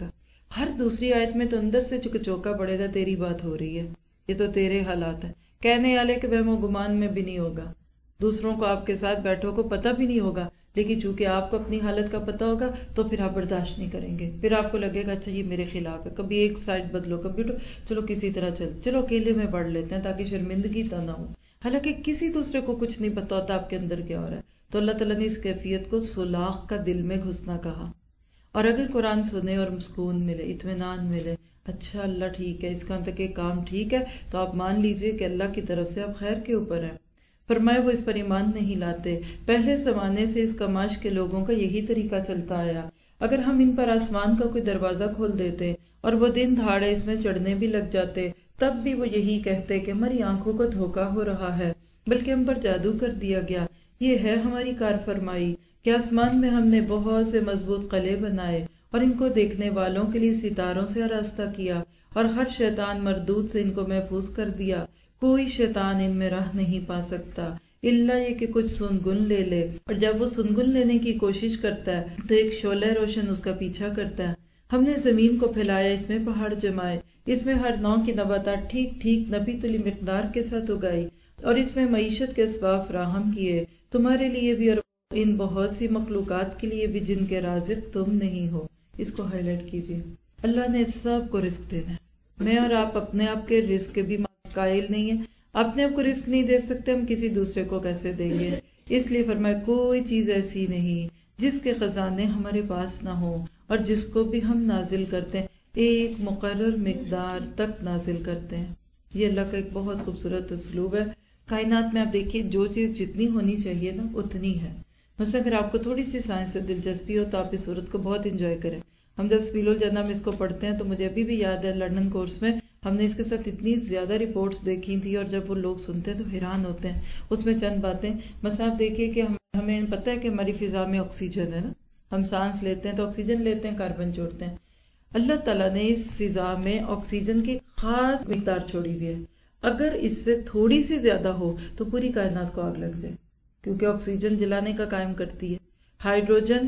ہر دوسری آیت میں تو اندر سے چکچوکا پڑے گا تیری بات ہو رہی ہے، یہ تو تیرے حالات ہیں. کہنے والے کے وہم و گمان میں بھی نہیں ہوگا، دوسروں کو آپ کے ساتھ بیٹھو کو پتہ بھی نہیں ہوگا، لیکن چونکہ آپ کو اپنی حالت کا پتہ ہوگا تو پھر آپ برداشت نہیں کریں گے، پھر آپ کو لگے گا اچھا یہ میرے خلاف ہے. کبھی ایک سائڈ بدلو، کبھی چلو کسی طرح چل چلو اکیلے میں پڑھ لیتے ہیں تاکہ شرمندگی تو نہ ہو، حالانکہ کسی دوسرے کو کچھ نہیں پتا ہوتا آپ کے اندر کیا ہو رہا ہے. تو اللہ تعالیٰ نے اس کیفیت کو سلاخ کا دل میں گھسنا کہا. اور اگر قرآن سنے اور سکون ملے، اطمینان ملے، اچھا اللہ ٹھیک ہے اس کا تک ایک کام ٹھیک ہے، تو آپ مان لیجئے کہ اللہ کی طرف سے آپ خیر کے اوپر ہیں. فرمائے وہ اس پر ایمان نہیں لاتے، پہلے زمانے سے اس کماش کے لوگوں کا یہی طریقہ چلتا آیا. اگر ہم ان پر آسمان کا کوئی دروازہ کھول دیتے اور وہ دن دھاڑے اس میں چڑھنے بھی لگ جاتے، تب بھی وہ یہی کہتے کہ ہماری آنکھوں کو دھوکا ہو رہا ہے، بلکہ ہم پر جادو کر دیا گیا. یہ ہے ہماری کار فرمائی کہ آسمان میں ہم نے بہت سے مضبوط قلعے بنائے اور ان کو دیکھنے والوں کے لیے ستاروں سے آراستہ کیا، اور ہر شیطان مردود سے ان کو محفوظ کر دیا. کوئی شیطان ان میں راہ نہیں پا سکتا الا یہ کہ کچھ سنگن لے لے، اور جب وہ سنگن لینے کی کوشش کرتا ہے تو ایک شعلہ روشن اس کا پیچھا کرتا ہے. ہم نے زمین کو پھیلایا، اس میں پہاڑ جمائے، اس میں ہر نوع کی نباتات ٹھیک ٹھیک نبی تلی مقدار کے ساتھ اگائی، اور اس میں معیشت کے اسباب فراہم کیے تمہارے لیے بھی اور ان بہت سی مخلوقات کے لیے بھی جن کے رازق تم نہیں ہو. اس کو ہائی لائٹ کیجیے. اللہ نے سب کو رزق دینا ہے. میں اور آپ اپنے آپ کے رزق کے بھی قائل نہیں ہیں، اپنے آپ کو رزق نہیں دے سکتے، ہم کسی دوسرے کو کیسے دیں گے؟ اس لیے فرمایا کوئی چیز ایسی نہیں جس کے خزانے ہمارے پاس نہ ہوں، اور جس کو بھی ہم نازل کرتے ہیں ایک مقرر مقدار تک نازل کرتے ہیں. یہ اللہ کا ایک بہت خوبصورت اسلوب ہے. کائنات میں آپ دیکھیے جو چیز جتنی ہونی چاہیے نا اتنی ہے. مثلا اگر آپ کو تھوڑی سی سائنس سے دلچسپی ہو تو آپ اس صورت کو بہت انجوائے کریں. ہم جب سپیل الجنہ میں اس کو پڑھتے ہیں تو مجھے ابھی بھی یاد ہے لنڈن کورس میں ہم نے اس کے ساتھ اتنی زیادہ رپورٹس دیکھی تھی، اور جب وہ لوگ سنتے ہیں تو حیران ہوتے ہیں. اس میں چند باتیں مثلا آپ دیکھیے کہ ہمیں پتہ ہے کہ ہماری فضا میں آکسیجن ہے نا، ہم سانس لیتے ہیں تو آکسیجن لیتے ہیں، کاربن چھوڑتے ہیں. اللہ تعالیٰ نے اس فضا میں آکسیجن کی خاص مقدار چھوڑی ہوئی ہے. اگر اس سے تھوڑی سی زیادہ ہو تو پوری کائنات کو آگ لگ جائے، کیونکہ آکسیجن جلانے کا قائم کرتی ہے، ہائیڈروجن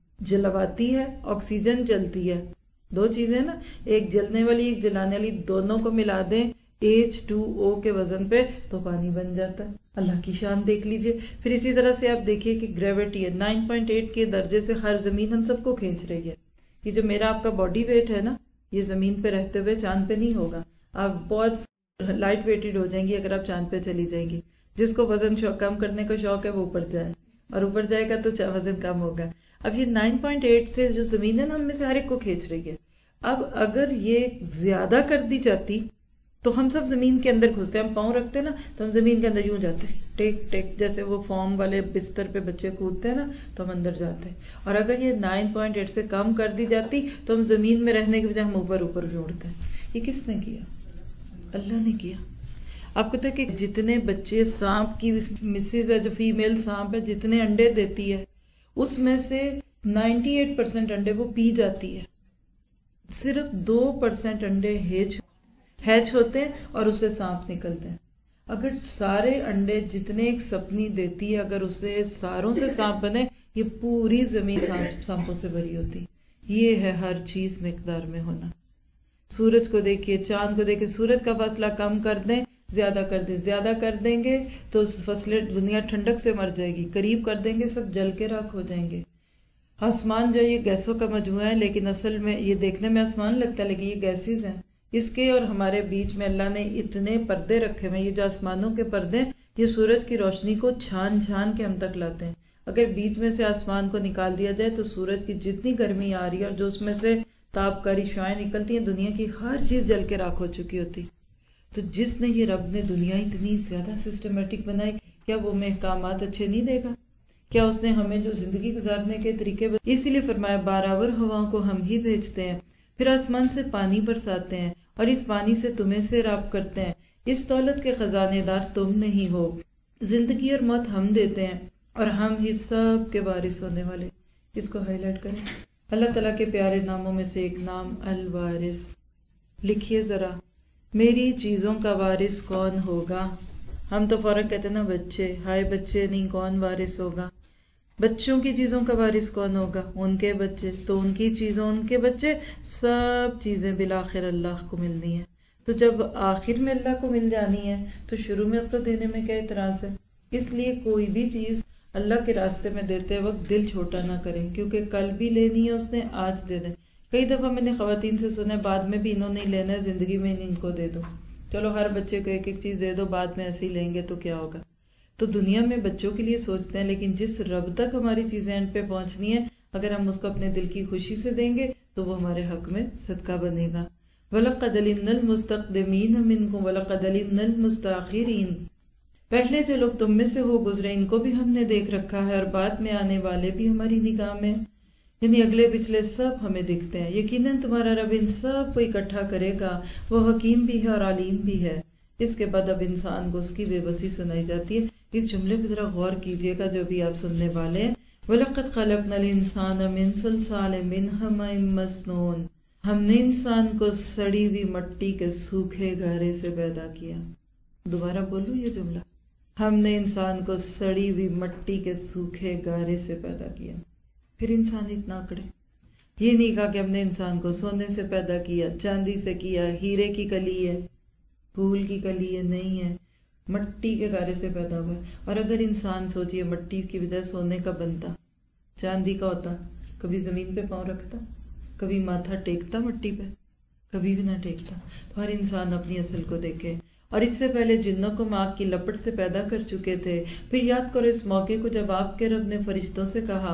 جلواتی ہے، آکسیجن جلتی ہے. دو چیزیں نا، ایک جلنے والی ایک جلانے والی، دونوں کو ملا دیں ایچ ٹو او کے وزن پہ تو پانی بن جاتا ہے. اللہ کی شان دیکھ لیجئے. پھر اسی طرح سے آپ دیکھیے کہ گریویٹی ہے نائن پوائنٹ ایٹ کے درجے سے ہر زمین ہم سب کو کھینچ رہی ہے. یہ جو میرا آپ کا باڈی ویٹ ہے نا، یہ زمین پہ رہتے ہوئے چاند پہ نہیں ہوگا. آپ بہت لائٹ ویٹڈ ہو جائیں گی اگر آپ چاند پہ چلی جائیں گی. جس کو وزن کم کرنے کا شوق ہے وہ اوپر جائے، اور اوپر جائے گا تو وزن کم ہوگا. اب یہ نائن پوائنٹ ایٹ سے جو زمین ہے نا ہم میں سے ہر ایک کو کھینچ رہی ہے. اب اگر یہ زیادہ کر دی جاتی تو ہم سب زمین کے اندر گھستے ہیں. ہم پاؤں رکھتے ہیں نا تو ہم زمین کے اندر یوں جاتے ہیں ٹیک ٹیک، جیسے وہ فارم والے بستر پہ بچے کودتے ہیں نا تو ہم اندر جاتے ہیں. اور اگر یہ نائن پوائنٹ ایٹ سے کم کر دی جاتی تو ہم زمین میں رہنے کے بجائے ہم اوپر اوپر جوڑتے ہیں. یہ کس نے کیا؟ اللہ نے کیا. آپ کو پتہ ہے کہ جتنے بچے سانپ کی مسز ہے جو فیمیل سانپ ہے جتنے انڈے دیتی ہے اس میں سے نائنٹی ایٹ پرسینٹ انڈے وہ پی جاتی ہے. صرف دو پرسینٹ انڈے ہیچ ہیچ ہوتے ہیں اور اسے سانپ نکلتے ہیں. اگر سارے انڈے جتنے ایک سپنی دیتی ہے اگر اسے ساروں سے سانپ بنے، یہ پوری زمین سانپوں سے بھری ہوتی. یہ ہے ہر چیز مقدار میں ہونا. سورج کو دیکھیے، چاند کو دیکھیے، سورج کا فاصلہ کم کر دیں، زیادہ کر دیں، زیادہ کر دیں گے تو فصلیں دنیا ٹھنڈک سے مر جائے گی، قریب کر دیں گے سب جل کے راکھ ہو جائیں گے. آسمان جو یہ گیسوں کا مجموعہ ہے، لیکن اصل میں یہ دیکھنے میں آسمان لگتا ہے لیکن یہ گیسز ہیں. اس کے اور ہمارے بیچ میں اللہ نے اتنے پردے رکھے ہوئے. یہ جو آسمانوں کے پردے یہ سورج کی روشنی کو چھان چھان کے ہم تک لاتے ہیں. اگر بیچ میں سے آسمان کو نکال دیا جائے تو سورج کی جتنی گرمی آ رہی ہے اور جو اس میں سے تابکاری شعاعیں نکلتی ہیں دنیا کی ہر چیز جل کے راکھ ہو چکی ہوتی. تو جس نے یہ رب نے دنیا اتنی زیادہ سسٹمیٹک بنائی، کیا وہ میں احکامات اچھے نہیں دے گا؟ کیا اس نے ہمیں جو زندگی گزارنے کے طریقے بن... اسی لیے فرمایا باراور ہواؤں کو ہم ہی بھیجتے ہیں، پھر آسمان سے پانی برساتے ہیں اور اس پانی سے تمہیں سیراب کرتے ہیں. اس دولت کے خزانے دار تم نہیں ہو. زندگی اور موت ہم دیتے ہیں اور ہم ہی سب کے وارث ہونے والے. اس کو ہائی لائٹ کریں. اللہ تعالیٰ کے پیارے ناموں میں سے ایک نام الوارث. لکھیے ذرا، میری چیزوں کا وارث کون ہوگا؟ ہم تو فوراً کہتے ہیں نا بچے، ہائے بچے نہیں، کون وارث ہوگا؟ بچوں کی چیزوں کا وارث کون ہوگا؟ ان کے بچے. تو ان کی چیزوں ان کے بچے سب چیزیں بالآخر اللہ کو ملنی ہے. تو جب آخر میں اللہ کو مل جانی ہے تو شروع میں اس کو دینے میں کیا اعتراض ہے؟ اس لیے کوئی بھی چیز اللہ کے راستے میں دیتے وقت دل چھوٹا نہ کریں، کیونکہ کل بھی لینی ہے اس نے، آج دے دیں. کئی دفعہ میں نے خواتین سے سنا بعد میں بھی انہوں نے لینا ہے، زندگی میں ان کو دے دو. چلو ہر بچے کو ایک ایک چیز دے دو، بعد میں ایسے ہی لیں گے تو کیا ہوگا. تو دنیا میں بچوں کے لیے سوچتے ہیں، لیکن جس رب تک ہماری چیزیں اینڈ پہ پہنچنی ہے اگر ہم اس کو اپنے دل کی خوشی سے دیں گے تو وہ ہمارے حق میں صدقہ بنے گا. وَلَقَدْ عَلِمْنَا الْمُسْتَقْدِمِينَ مِنْكُمْ وَلَقَدْ عَلِمْنَا الْمُسْتَأْخِرِينَ. پہلے جو لوگ تم میں سے ہو گزرے ان کو بھی ہم نے دیکھ رکھا ہے، اور بعد میں آنے والے بھی ہماری نگاہ میں، یعنی اگلے پچھلے سب ہمیں دکھتے ہیں. یقیناً تمہارا رب ان سب کو اکٹھا کرے گا، وہ حکیم بھی ہے اور علیم بھی ہے. اس کے بعد اب انسان کو اس کی بے بسی سنائی جاتی ہے. اس جملے پہ ذرا غور کیجئے گا جو بھی آپ سننے والے ہیں. وَلَقَدْ خَلَقْنَا الْإِنسَانَ مِنْ صَلْصَالٍ مِنْ حَمَإٍ مَسْنُونٍ. ہم نے انسان کو سڑی ہوئی مٹی کے سوکھے گارے سے پیدا کیا. دوبارہ بولوں یہ جملہ، ہم نے انسان کو سڑی ہوئی مٹی کے سوکھے گارے سے پیدا کیا. پھر انسان اتنا اکڑے، یہ نہیں کہا کہ ہم نے انسان کو سونے سے پیدا کیا، چاندی سے کیا، ہیرے کی کلی ہے، پھول کی کلی ہے، نہیں ہے، مٹی کے گارے سے پیدا ہوا ہے. اور اگر انسان سوچئے مٹی کی وجہ سونے کا بنتا، چاندی کا ہوتا، کبھی زمین پہ پاؤں رکھتا، کبھی ماتھا ٹیکتا مٹی پہ، کبھی بھی نہ ٹیکتا. تو ہر انسان اپنی اصل کو دیکھے. اور اس سے پہلے جنوں کو ہم آگ کی لپٹ سے پیدا کر چکے تھے. پھر یاد کرو اس موقع کو جب آپ کے رب نے فرشتوں سے کہا،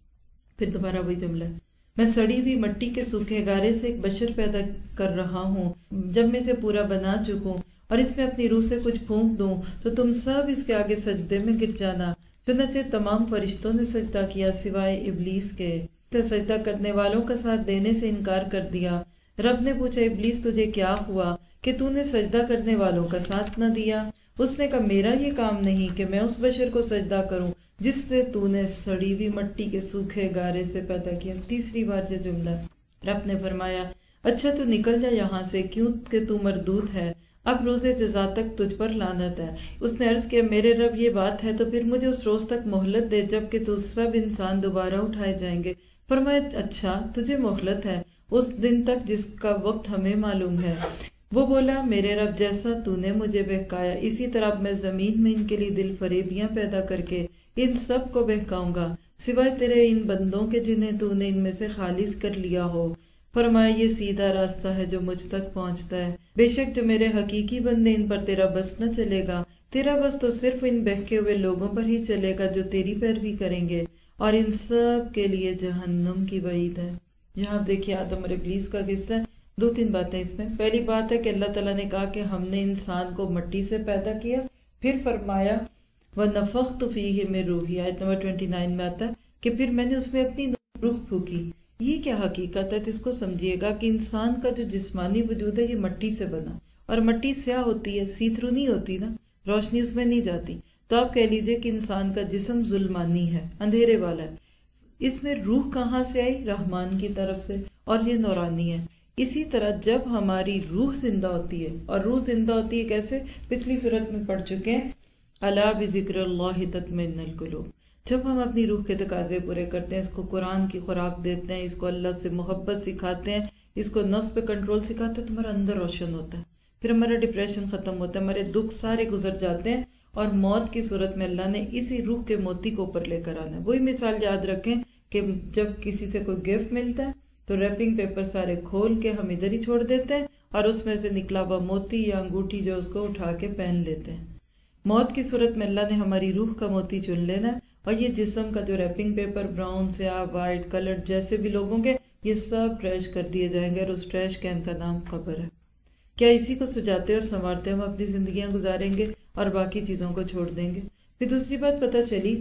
پھر دوبارہ وہی جملہ، میں سڑی ہوئی مٹی کے سوکھے گارے سے ایک بشر پیدا کر رہا ہوں، جب میں اسے پورا بنا چکوں اور اس میں اپنی روح سے کچھ پھونک دوں تو تم سب اس کے آگے سجدے میں گر جانا. چنانچہ تمام فرشتوں نے سجدہ کیا سوائے ابلیس کے. سجدہ کرنے والوں کا ساتھ دینے سے انکار کر دیا. رب نے پوچھا، ابلیس تجھے کیا ہوا کہ تو نے سجدہ کرنے والوں کا ساتھ نہ دیا؟ اس نے کہا، میرا یہ کام نہیں کہ میں اس بشر کو سجدہ کروں جس سے تو نے سڑی ہوئی مٹی کے سوکھے گارے سے پیدا کیا. تیسری بار یہ جملہ. رب نے فرمایا، اچھا تو نکل جا یہاں سے، کیوں کہ تو مردود ہے، اب روز جزا تک تجھ پر لعنت ہے. اس نے عرض کیا، میرے رب یہ بات ہے تو پھر مجھے اس روز تک مہلت دے جب کہ تو سب انسان دوبارہ اٹھائے جائیں گے. فرمایا، اچھا تجھے مہلت ہے اس دن تک جس کا وقت ہمیں معلوم ہے. وہ بولا، میرے رب جیسا تو نے مجھے بہکایا اسی طرح میں زمین میں ان کے لیے دل فریبیاں پیدا کر کے ان سب کو بہکاؤں گا، سوائے تیرے ان بندوں کے جنہیں تو نے ان میں سے خالص کر لیا ہو. فرمایا، یہ سیدھا راستہ ہے جو مجھ تک پہنچتا ہے. بے شک جو میرے حقیقی بندے ان پر تیرا بس نہ چلے گا، تیرا بس تو صرف ان بہکے ہوئے لوگوں پر ہی چلے گا جو تیری پیروی کریں گے، اور ان سب کے لیے جہنم کی وعید ہے. یہاں دیکھیے آدم اور ابلیس کا قصہ ہے. دو تین باتیں اس میں. پہلی بات ہے کہ اللہ تعالیٰ نے کہا کہ ہم نے انسان کو مٹی سے پیدا کیا. پھر فرمایا، وَنَفَخْتُ فِيهِ مِن رُوحِي، آیت نمبر انیس میں آتا ہے کہ پھر میں نے اس میں اپنی روح پھونکی. یہ کیا حقیقت ہے؟ تو اس کو سمجھیے گا کہ انسان کا جو جسمانی وجود ہے یہ مٹی سے بنا، اور مٹی سیاہ ہوتی ہے، سی تھرو نہیں ہوتی نا، روشنی اس میں نہیں جاتی. تو آپ کہہ لیجئے کہ انسان کا جسم ظلمانی ہے، اندھیرے والا ہے. اس میں روح کہاں سے آئی؟ رحمان کی طرف سے، اور یہ نورانی ہے. اسی طرح جب ہماری روح زندہ ہوتی ہے، اور روح زندہ ہوتی ہے کیسے؟ پچھلی صورت میں پڑھ چکے ہیں، الا بذکر اللہ تطمئن القلوب. جب ہم اپنی روح کے تقاضے پورے کرتے ہیں، اس کو قرآن کی خوراک دیتے ہیں، اس کو اللہ سے محبت سکھاتے ہیں، اس کو نفس پہ کنٹرول سکھاتے ہیں، تو ہمارا اندر روشن ہوتا ہے. پھر ہمارا ڈپریشن ختم ہوتا ہے، ہمارے دکھ سارے گزر جاتے ہیں، اور موت کی صورت میں اللہ نے اسی روح کے موتی کو اوپر لے کر آنا ہے. وہی مثال یاد رکھیں کہ جب کسی سے کوئی گفٹ ملتا ہے تو ریپنگ پیپر سارے کھول کے ہم ادھر ہی چھوڑ دیتے ہیں، اور اس میں سے نکلا ہوا موتی یا انگوٹھی جو اس کو اٹھا کے پہن لیتے ہیں. موت کی صورت میں اللہ نے ہماری روح کا موتی چن لینا ہے، اور یہ جسم کا جو ریپنگ پیپر براؤن سیاہ وائٹ کلر جیسے بھی لوگوں کے، یہ سب ٹریش کر دیے جائیں گے، اور اس ٹریش کین کا نام قبر ہے. کیا اسی کو سجاتے اور سنوارتے ہم اپنی زندگیاں گزاریں گے اور باقی چیزوں کو چھوڑ دیں گے؟ پھر دوسری بات پتہ چلی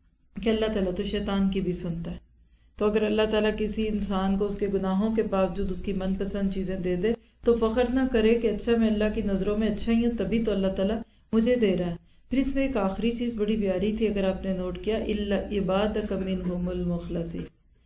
کہ اللہ تعالیٰ تو شیطان کی بھی سنتا ہے. تو اگر اللہ تعالیٰ کسی انسان کو اس کے گناہوں کے باوجود اس کی من پسند چیزیں دے دے تو فخر نہ کرے کہ اچھا میں اللہ کی نظروں میں اچھا ہی ہوں، تبھی تو اللہ تعالیٰ مجھے دے رہا ہے. پھر اس میں ایک آخری چیز بڑی پیاری تھی، اگر آپ نے نوٹ کیا، الا عبادک منہم المخلصین.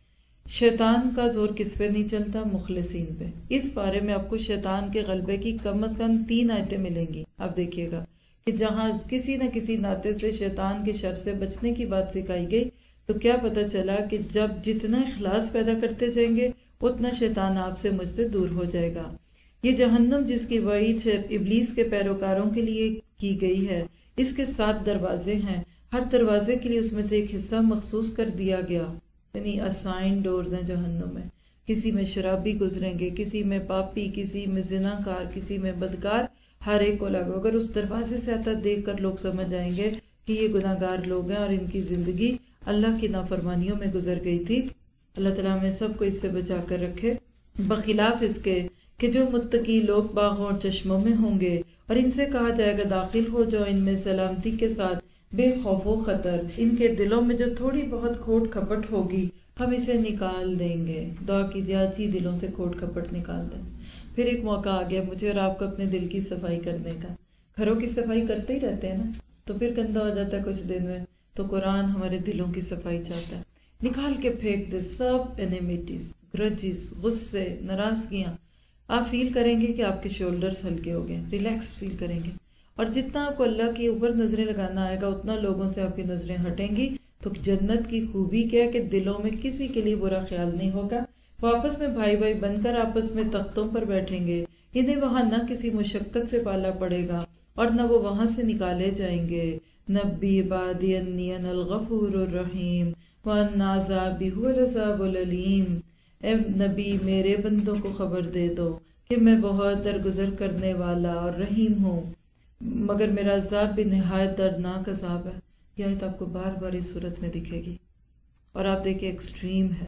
شیطان کا زور کس پہ نہیں چلتا؟ مخلصین پہ. اس بارے میں آپ کو شیطان کے غلبے کی کم از کم تین آیتیں ملیں گی. آپ دیکھیے گا کہ جہاں کسی نہ کسی ناطے سے شیطان کے شر سے بچنے کی بات سکھائی گئی تو کیا پتہ چلا کہ جب جتنا اخلاص پیدا کرتے جائیں گے اتنا شیطان آپ سے مجھ سے دور ہو جائے گا۔ یہ جہنم جس کی وعید ابلیس کے پیروکاروں کے لیے کی گئی ہے، اس کے سات دروازے ہیں، ہر دروازے کے لیے اس میں سے ایک حصہ مخصوص کر دیا گیا، یعنی اسائن ڈورز ہیں جہنم میں۔ کسی میں شرابی گزریں گے، کسی میں پاپی، کسی میں زنا کار، کسی میں بدکار، ہر ایک کو لگا۔ اگر اس دروازے سے آتا دیکھ کر لوگ سمجھ جائیں گے کہ یہ گناہ گار لوگ ہیں اور ان کی زندگی اللہ کی نافرمانیوں میں گزر گئی تھی۔ اللہ تعالیٰ ہمیں سب کو اس سے بچا کر رکھے، بخلاف اس کے کہ جو متقی لوگ باغوں اور چشموں میں ہوں گے اور ان سے کہا جائے گا داخل ہو جاؤ ان میں سلامتی کے ساتھ بے خوف و خطر، ان کے دلوں میں جو تھوڑی بہت کھوٹ کھپٹ ہوگی ہم اسے نکال دیں گے۔ دعا کیجیے آج ہی دلوں سے کھوٹ کھپٹ نکال دیں۔ پھر ایک موقع آ گیا مجھے اور آپ کو اپنے دل کی صفائی کرنے کا۔ گھروں کی صفائی کرتے ہی رہتے ہیں نا، تو پھر گندا ہو جاتا ہے کچھ دن میں، تو قرآن ہمارے دلوں کی صفائی چاہتا ہے۔ نکال کے پھینک دے سب انیمیٹیز، گرجز، غصے، ناراضگیاں۔ آپ فیل کریں گے کہ آپ کے شولڈرز ہلکے ہو گئے، ریلیکس فیل کریں گے، اور جتنا آپ کو اللہ کے اوپر نظریں لگانا آئے گا اتنا لوگوں سے آپ کی نظریں ہٹیں گی۔ تو جنت کی خوبی کیا ہے کہ دلوں میں کسی کے لیے برا خیال نہیں ہوگا، وہ آپس میں بھائی بھائی بن کر آپس میں تختوں پر بیٹھیں گے، انہیں وہاں نہ کسی مشقت سے پالا پڑے گا اور نہ وہ وہاں سے نکالے جائیں گے۔ نبی عبادی انی انا الغفور الرحیم وان عذابی هو العذاب العلیم۔ اے نبی میرے بندوں کو خبر دے دو کہ میں بہت درگزر کرنے والا اور رحیم ہوں، مگر میرا عذاب بھی نہایت دردناک عذاب ہے۔ یہ آیت آپ کو بار بار اس صورت میں دکھے گی، اور آپ دیکھیں ایکسٹریم ہے۔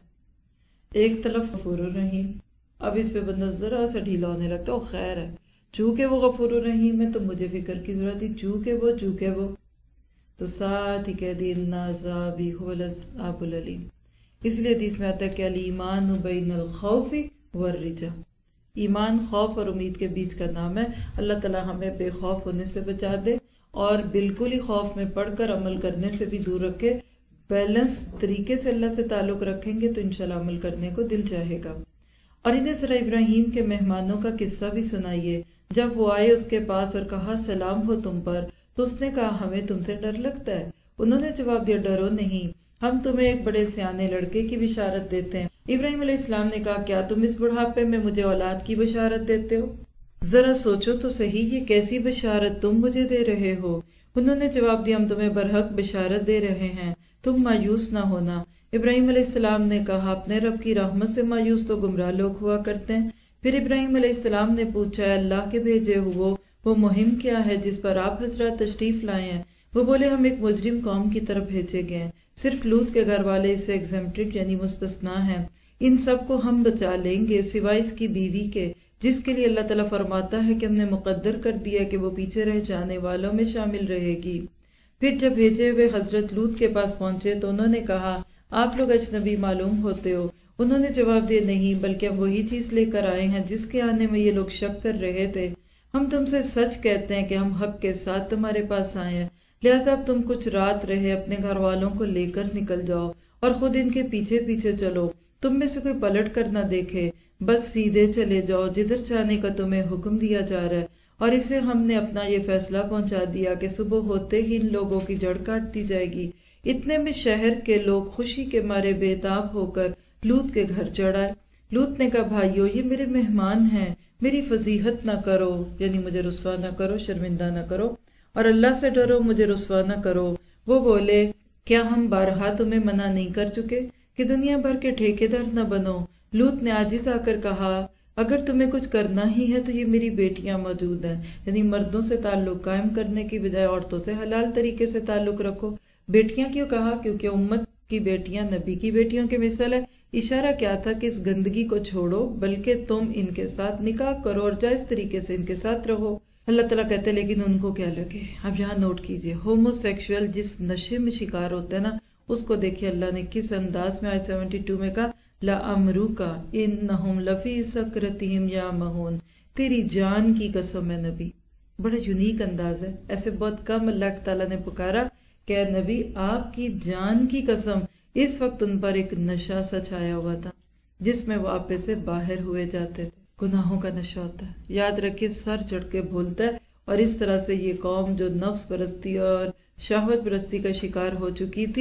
ایک طرف غفور الرحیم، اب اس پہ بندہ ذرا سا ڈھیلا ہونے لگتا ہے، او خیر ہے چونکہ وہ غفور الرحیم ہے تو مجھے فکر کی ضرورت ہی، چونکہ وہ چونکہ وہ تو ساتھ ہی کہہ دی ان عذابی هو العذاب العلیم۔ اس لیے حدیث میں آتا ہے کہ الایمان بین الخوف والرجا، ایمان خوف اور امید کے بیچ کا نام ہے۔ اللہ تعالیٰ ہمیں بے خوف ہونے سے بچا دے اور بالکل ہی خوف میں پڑھ کر عمل کرنے سے بھی دور رکھے۔ بیلنس طریقے سے اللہ سے تعلق رکھیں گے تو انشاءاللہ عمل کرنے کو دل چاہے گا۔ اور انہیں ذرا ابراہیم کے مہمانوں کا قصہ بھی سنائیے۔ جب وہ آئے اس کے پاس اور کہا سلام ہو تم پر، تو اس نے کہا ہمیں تم سے ڈر لگتا ہے۔ انہوں نے جواب دیا ڈرو نہیں، ہم تمہیں ایک بڑے سیانے لڑکے کی بشارت دیتے ہیں۔ ابراہیم علیہ السلام نے کہا کیا تم اس بڑھاپے میں مجھے اولاد کی بشارت دیتے ہو؟ ذرا سوچو تو صحیح یہ کیسی بشارت تم مجھے دے رہے ہو؟ انہوں نے جواب دیا ہم تمہیں برحق بشارت دے رہے ہیں، تم مایوس نہ ہونا۔ ابراہیم علیہ السلام نے کہا اپنے رب کی رحمت سے مایوس تو گمراہ لوگ ہوا کرتے ہیں۔ پھر ابراہیم علیہ السلام نے پوچھا اے اللہ کے بھیجے ہوئے وہ مہم کیا ہے جس پر آپ حضرات تشریف لائے ہیں؟ وہ بولے ہم ایک مجرم قوم کی طرف بھیجے گئے ہیں، صرف لوط کے گھر والے اس سے ایگزمپٹڈ یعنی مستثنا ہیں، ان سب کو ہم بچا لیں گے سوائے اس کی بیوی کے، جس کے لیے اللہ تعالیٰ فرماتا ہے کہ ہم نے مقدر کر دیا کہ وہ پیچھے رہ جانے والوں میں شامل رہے گی۔ پھر جب بھیجے ہوئے حضرت لوط کے پاس پہنچے تو انہوں نے کہا آپ لوگ اجنبی معلوم ہوتے ہو۔ انہوں نے جواب دیا نہیں بلکہ ہم وہی چیز لے کر آئے ہیں جس کے آنے میں یہ لوگ شک کر رہے تھے۔ ہم تم سے سچ کہتے ہیں کہ ہم حق کے ساتھ تمہارے پاس آئے ہیں، لہٰذا اب تم کچھ رات رہے اپنے گھر والوں کو لے کر نکل جاؤ اور خود ان کے پیچھے پیچھے چلو، تم میں سے کوئی پلٹ کر نہ دیکھے، بس سیدھے چلے جاؤ جدھر جانے کا تمہیں حکم دیا جا رہا ہے۔ اور اسے ہم نے اپنا یہ فیصلہ پہنچا دیا کہ صبح ہوتے ہی ان لوگوں کی جڑ کاٹ دی جائے گی۔ اتنے میں شہر کے لوگ خوشی کے مارے بے تاب ہو کر لوط کے گھر چڑھ آئے۔ لوط نے کہا بھائیو یہ میرے مہمان ہیں، میری فضیحت نہ کرو، یعنی مجھے رسوا نہ کرو، شرمندہ نہ کرو، اور اللہ سے ڈرو، مجھے رسوا نہ کرو۔ وہ بولے کیا ہم بارہا تمہیں منع نہیں کر چکے کہ دنیا بھر کے ٹھیکیدار نہ بنو؟ لوط نے عاجز آ کر کہا اگر تمہیں کچھ کرنا ہی ہے تو یہ میری بیٹیاں موجود ہیں، یعنی مردوں سے تعلق قائم کرنے کی بجائے عورتوں سے حلال طریقے سے تعلق رکھو۔ بیٹیاں کیوں کہا؟ کیونکہ امت کی بیٹیاں نبی کی بیٹیوں کے مثل ہے۔ اشارہ کیا تھا کہ اس گندگی کو چھوڑو بلکہ تم ان کے ساتھ نکاح کرو اور جائز طریقے سے ان کے ساتھ رہو۔ اللہ تعالیٰ کہتے ہیں لیکن ان کو کیا لگے۔ اب یہاں نوٹ کیجئے ہومو سیکشول جس نشے میں شکار ہوتے ہیں نا، اس کو دیکھیے اللہ نے کس انداز میں آیت سیونٹی ٹو میں کہا لَأَمْرُكَ إِنَّهُمْ لَفِي سَكْرَتِهِمْ يَعْمَهُونَ، تیری جان کی قسم ہے نبی۔ بڑا یونیک انداز ہے، ایسے بہت کم اللہ تعالیٰ نے پکارا کہ اے نبی آپ کی جان کی قسم، اس وقت ان پر ایک نشہ سا چھایا ہوا تھا جس میں وہ آپے سے باہر ہوئے جاتے تھے۔ گناہوں کا نشہ ہوتا ہے، یاد رکھیے سر چڑھ کے بھولتا ہے، اور اس طرح سے یہ قوم جو نفس پرستی اور شہوت پرستی کا شکار ہو چکی تھی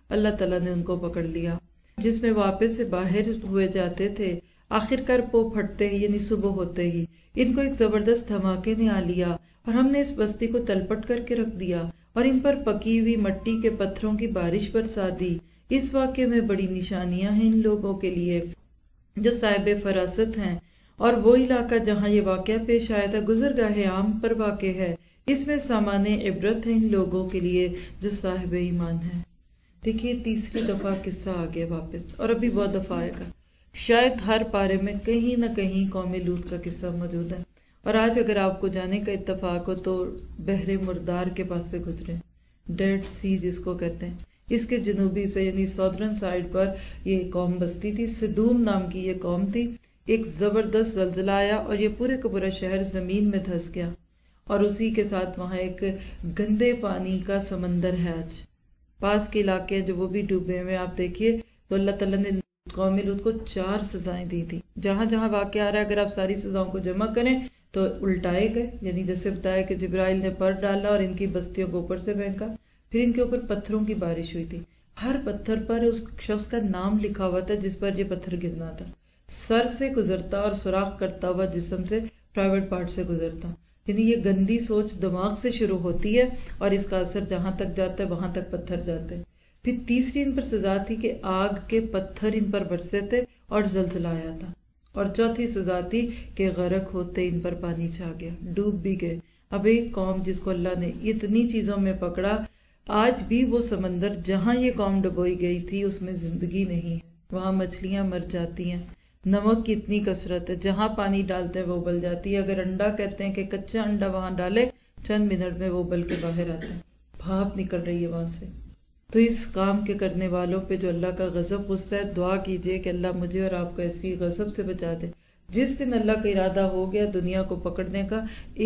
اللہ تعالیٰ نے ان کو پکڑ لیا، جس میں واپس سے باہر ہوئے جاتے تھے، آخر کار پو پھٹتے ہی یعنی صبح ہوتے ہی ان کو ایک زبردست دھماکے نے آ لیا اور ہم نے اس بستی کو تلپٹ کر کے رکھ دیا اور ان پر پکی ہوئی مٹی کے پتھروں کی بارش برسا دی۔ اس واقعے میں بڑی نشانیاں ہیں ان لوگوں کے لیے جو صاحب فراست ہیں، اور وہ علاقہ جہاں یہ واقعہ پیش آیا تھا گزرگاہ عام پر واقع ہے، اس میں سامان عبرت ہے ان لوگوں کے لیے جو صاحب ایمان ہیں۔ دیکھیے تیسری دفعہ قصہ آ گیا واپس، اور ابھی بہت دفعہ آئے گا، شاید ہر پارے میں کہیں نہ کہیں قوم لوط کا قصہ موجود ہے۔ اور آج اگر آپ کو جانے کا اتفاق ہو تو بحر مردار کے پاس سے گزرے، ڈیڈ سی جس کو کہتے ہیں، اس کے جنوبی سے یعنی ساؤدرن سائڈ پر یہ قوم بستی تھی، سدوم نام کی یہ قوم تھی۔ ایک زبردست زلزلہ آیا اور یہ پورے کا پورا شہر زمین میں دھس گیا، اور اسی کے ساتھ وہاں ایک گندے پانی کا سمندر ہے آج پاس کے علاقے ہیں جو وہ بھی ڈوبے ہوئے۔ آپ دیکھیے تو اللہ تعالیٰ نے قوم لوط کو چار سزائیں دی تھی، جہاں جہاں واقعہ آ رہا ہے اگر آپ ساری سزاؤں کو جمع کریں تو الٹائے گئے، یعنی جیسے بتایا کہ جبرائیل نے پر ڈالا اور ان کی بستیوں کو اوپر سے پھینکا، پھر ان کے اوپر پتھروں کی بارش ہوئی تھی، ہر پتھر پر اس شخص کا نام لکھا ہوا تھا جس پر یہ پتھر گرنا تھا، سر سے گزرتا اور سوراخ کرتا ہوا جسم سے پرائیویٹ پارٹ سے گزرتا، یعنی یہ گندی سوچ دماغ سے شروع ہوتی ہے اور اس کا اثر جہاں تک جاتا ہے وہاں تک پتھر جاتے ہیں۔ پھر تیسری ان پر سزا تھی کہ آگ کے پتھر ان پر برسے تھے اور زلزلہ آیا تھا، اور چوتھی سزا تھی کہ غرق ہوتے ان پر پانی چھا گیا، ڈوب بھی گئے۔ اب ایک قوم جس کو اللہ نے اتنی چیزوں میں پکڑا، آج بھی وہ سمندر جہاں یہ قوم ڈبوئی گئی تھی اس میں زندگی نہیں ہے، وہاں مچھلیاں مر جاتی ہیں، نمک کی اتنی کثرت ہے، جہاں پانی ڈالتے ہیں وہ ابل جاتی ہے، اگر انڈا کہتے ہیں کہ کچا انڈا وہاں ڈالے چند منٹ میں وہ ابل کے باہر آتا ہے، بھاپ نکل رہی ہے وہاں سے۔ تو اس کام کے کرنے والوں پہ جو اللہ کا غضب غصہ ہے، دعا کیجئے کہ اللہ مجھے اور آپ کو ایسی غضب سے بچا دے۔ جس دن اللہ کا ارادہ ہو گیا دنیا کو پکڑنے کا،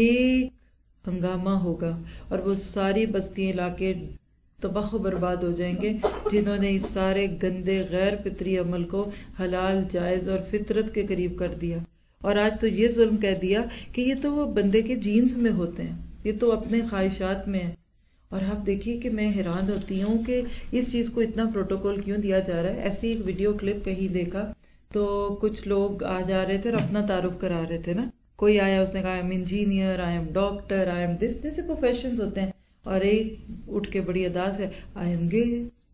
ایک ہنگامہ ہوگا اور وہ ساری بستیاں علاقے تباہ و برباد ہو جائیں گے جنہوں نے اس سارے گندے غیر فطری عمل کو حلال جائز اور فطرت کے قریب کر دیا، اور آج تو یہ ظلم کہہ دیا کہ یہ تو وہ بندے کے جینز میں ہوتے ہیں، یہ تو اپنے خواہشات میں ہیں۔ اور آپ دیکھیے کہ میں حیران ہوتی ہوں کہ اس چیز کو اتنا پروٹوکول کیوں دیا جا رہا ہے۔ ایسی ایک ویڈیو کلپ کہیں دیکھا تو کچھ لوگ آ جا رہے تھے اور اپنا تعارف کرا رہے تھے نا، کوئی آیا اس نے کہا I am engineer, I am doctor, I am this, جیسے پروفیشنز ہوتے ہیں، اور ایک اٹھ کے بڑی ادا سے آئی ایم گے۔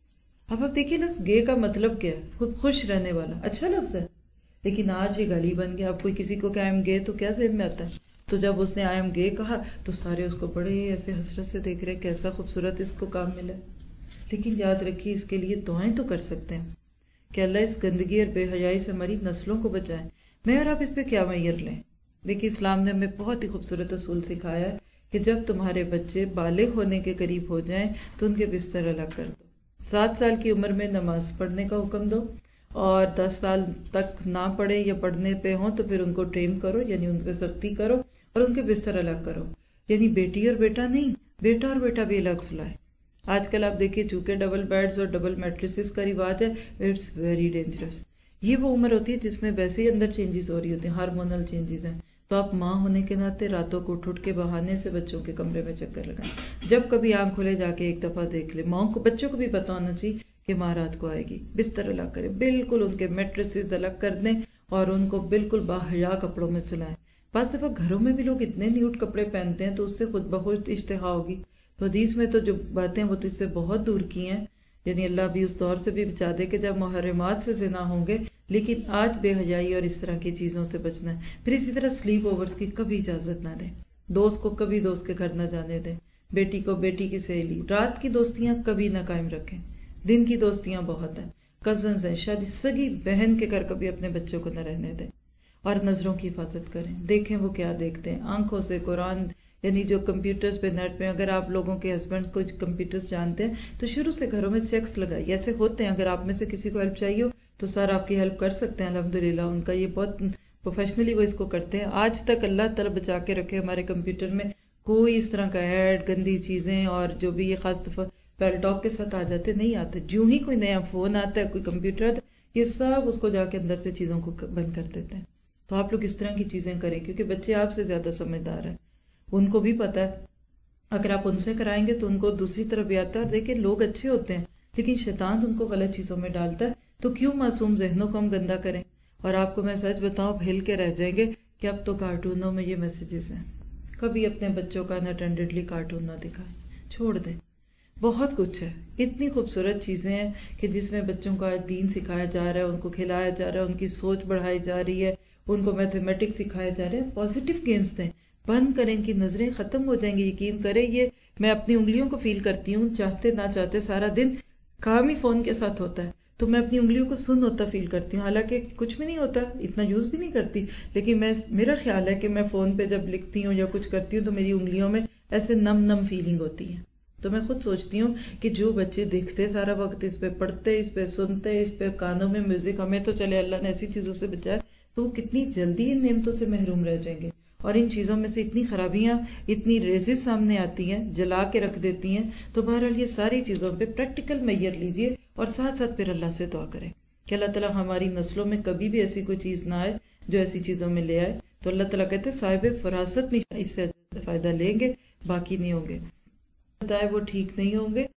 اب آپ دیکھیے لفظ گے کا مطلب کیا ہے؟ خود خوش رہنے والا، اچھا لفظ ہے، لیکن آج یہ گالی بن گیا۔ اب کوئی کسی کو کہ آئی ایم گے تو کیا ذہن میں آتا ہے؟ تو جب اس نے آئی ایم گے کہا تو سارے اس کو بڑے ایسے حسرت سے دیکھ رہے کیسا خوبصورت اس کو کام ملا۔ لیکن یاد رکھیے اس کے لیے دعائیں تو کر سکتے ہیں کہ اللہ اس گندگی اور بے حیائی سے ہماری نسلوں کو بچائیں۔ میں اور آپ اس پہ کیا معیار لیں؟ دیکھیے اسلام نے ہمیں بہت ہی خوبصورت اصول سکھایا ہے کہ جب تمہارے بچے بالغ ہونے کے قریب ہو جائیں تو ان کے بستر الگ کر دو، سات سال کی عمر میں نماز پڑھنے کا حکم دو، اور دس سال تک نہ پڑھے یا پڑھنے پہ ہوں تو پھر ان کو ٹریم کرو، یعنی ان پہ سختی کرو، اور ان کے بستر الگ کرو، یعنی بیٹی اور بیٹا نہیں، بیٹا اور بیٹا بھی الگ سلائے۔ آج کل آپ دیکھیے چونکہ ڈبل بیڈز اور ڈبل میٹریسز کا رواج ہے، اٹس ویری ڈینجرس۔ یہ وہ عمر ہوتی ہے جس میں ویسے ہی اندر چینجز ہو رہی ہوتی ہیں، ہارمونل چینجز ہیں، تو آپ ماں ہونے کے ناطے راتوں کو اٹھ اٹھ کے بہانے سے بچوں کے کمرے میں چکر لگائیں، جب کبھی آنکھ کھلے جا کے ایک دفعہ دیکھ لیں۔ ماں کو، بچوں کو بھی پتا ہونا چاہیے کہ ماں رات کو آئے گی، بستر الگ کرے، بالکل ان کے میٹریسز الگ کر دیں اور ان کو بالکل باحیا کپڑوں میں سلائیں۔ بعض دفعہ گھروں میں بھی لوگ اتنے نیوٹ کپڑے پہنتے ہیں تو اس سے خود بخود اشتہا ہوگی، تو حدیث میں تو جو باتیں وہ تو اس سے بہت دور کی ہیں، یعنی اللہ بھی اس دور سے بھی بچا دے کہ جب محرمات سے زنا ہوں گے، لیکن آج بے حیائی اور اس طرح کی چیزوں سے بچنا ہے۔ پھر اسی طرح سلیپ اوورز کی کبھی اجازت نہ دیں، دوست کو کبھی دوست کے گھر نہ جانے دیں، بیٹی کو بیٹی کی سہیلی، رات کی دوستیاں کبھی نہ قائم رکھیں، دن کی دوستیاں بہت ہیں، کزنز ہیں، شادی سگی بہن کے گھر کبھی اپنے بچوں کو نہ رہنے دیں، اور نظروں کی حفاظت کریں، دیکھیں وہ کیا دیکھتے ہیں، آنکھوں سے قرآن، یعنی جو کمپیوٹرز پہ نیٹ پہ، اگر آپ لوگوں کے ہسبینڈ کو کمپیوٹرز جانتے ہیں تو شروع سے گھروں میں چیکس لگائیے، ایسے ہوتے ہیں، اگر آپ میں سے کسی کو ہیلپ چاہیے ہو تو سر آپ کی ہیلپ کر سکتے ہیں، الحمدللہ ان کا یہ بہت پروفیشنلی وہ اس کو کرتے ہیں۔ آج تک اللہ تعالیٰ بچا کے رکھے ہمارے کمپیوٹر میں کوئی اس طرح کا ایڈ، گندی چیزیں، اور جو بھی یہ خاص دفعہ پیل ٹاک کے ساتھ آ جاتے نہیں آتے، جو ہی کوئی نیا فون آتا ہے، کوئی کمپیوٹر آتا ہے، یہ سب اس کو جا کے اندر سے چیزوں کو بند کر دیتے ہیں۔ تو آپ لوگ اس طرح کی چیزیں کریں کیونکہ بچے آپ سے زیادہ سمجھدار ہیں، ان کو بھی پتا ہے، اگر آپ ان سے کرائیں گے تو ان کو دوسری طرف بھی آتا ہے۔ اور دیکھیں لوگ اچھے ہوتے ہیں لیکن شیطان ان کو غلط چیزوں میں ڈالتا ہے. تو کیوں معصوم ذہنوں کو ہم گندا کریں؟ اور آپ کو میں سچ بتاؤں آپ ہل کے رہ جائیں گے کہ اب تو کارٹونوں میں یہ میسیجز ہیں. کبھی اپنے بچوں کا اناٹینڈڈلی کارٹون نہ دکھائیں، چھوڑ دیں. بہت کچھ ہے، اتنی خوبصورت چیزیں ہیں کہ جس میں بچوں کا دین سکھایا جا رہا ہے، ان کو کھلایا جا رہا ہے، ان کی سوچ بڑھائی جا رہی ہے، ان کو میتھمیٹکس سکھایا جا رہا ہے. پازیٹیو گیمز دیں. بند کریں کہ نظریں ختم ہو جائیں گی. یقین کریں یہ میں اپنی انگلیوں کو فیل کرتی ہوں، چاہتے نہ چاہتے سارا دن کام ہی فون کے ساتھ ہوتا ہے تو میں اپنی انگلیوں کو سن ہوتا فیل کرتی ہوں. حالانکہ کچھ بھی نہیں ہوتا، اتنا یوز بھی نہیں کرتی، لیکن میں میرا خیال ہے کہ میں فون پہ جب لکھتی ہوں یا کچھ کرتی ہوں تو میری انگلیوں میں ایسے نم نم فیلنگ ہوتی ہے. تو میں خود سوچتی ہوں کہ جو بچے دیکھتے سارا وقت، اس پہ پڑھتے، اس پہ سنتے، اس پہ کانوں میں میوزک، ہمیں تو چلے اللہ نے ایسی چیزوں سے بچایا، تو وہ کتنی جلدی ان نعمتوں سے محروم رہ جائیں گے. اور ان چیزوں میں سے اتنی خرابیاں، اتنی ریزز سامنے آتی ہیں، جلا کے رکھ دیتی ہیں. تو بہرحال یہ ساری چیزوں پہ پریکٹیکل میئر لیجئے اور ساتھ ساتھ پھر اللہ سے دعا کریں کہ اللہ تعالیٰ ہماری نسلوں میں کبھی بھی ایسی کوئی چیز نہ آئے جو ایسی چیزوں میں لے آئے. تو اللہ تعالیٰ کہتے ہیں صاحب فراست نہیں اس سے فائدہ لیں گے، باقی نہیں ہوں گے. بتائے وہ ٹھیک نہیں ہوں گے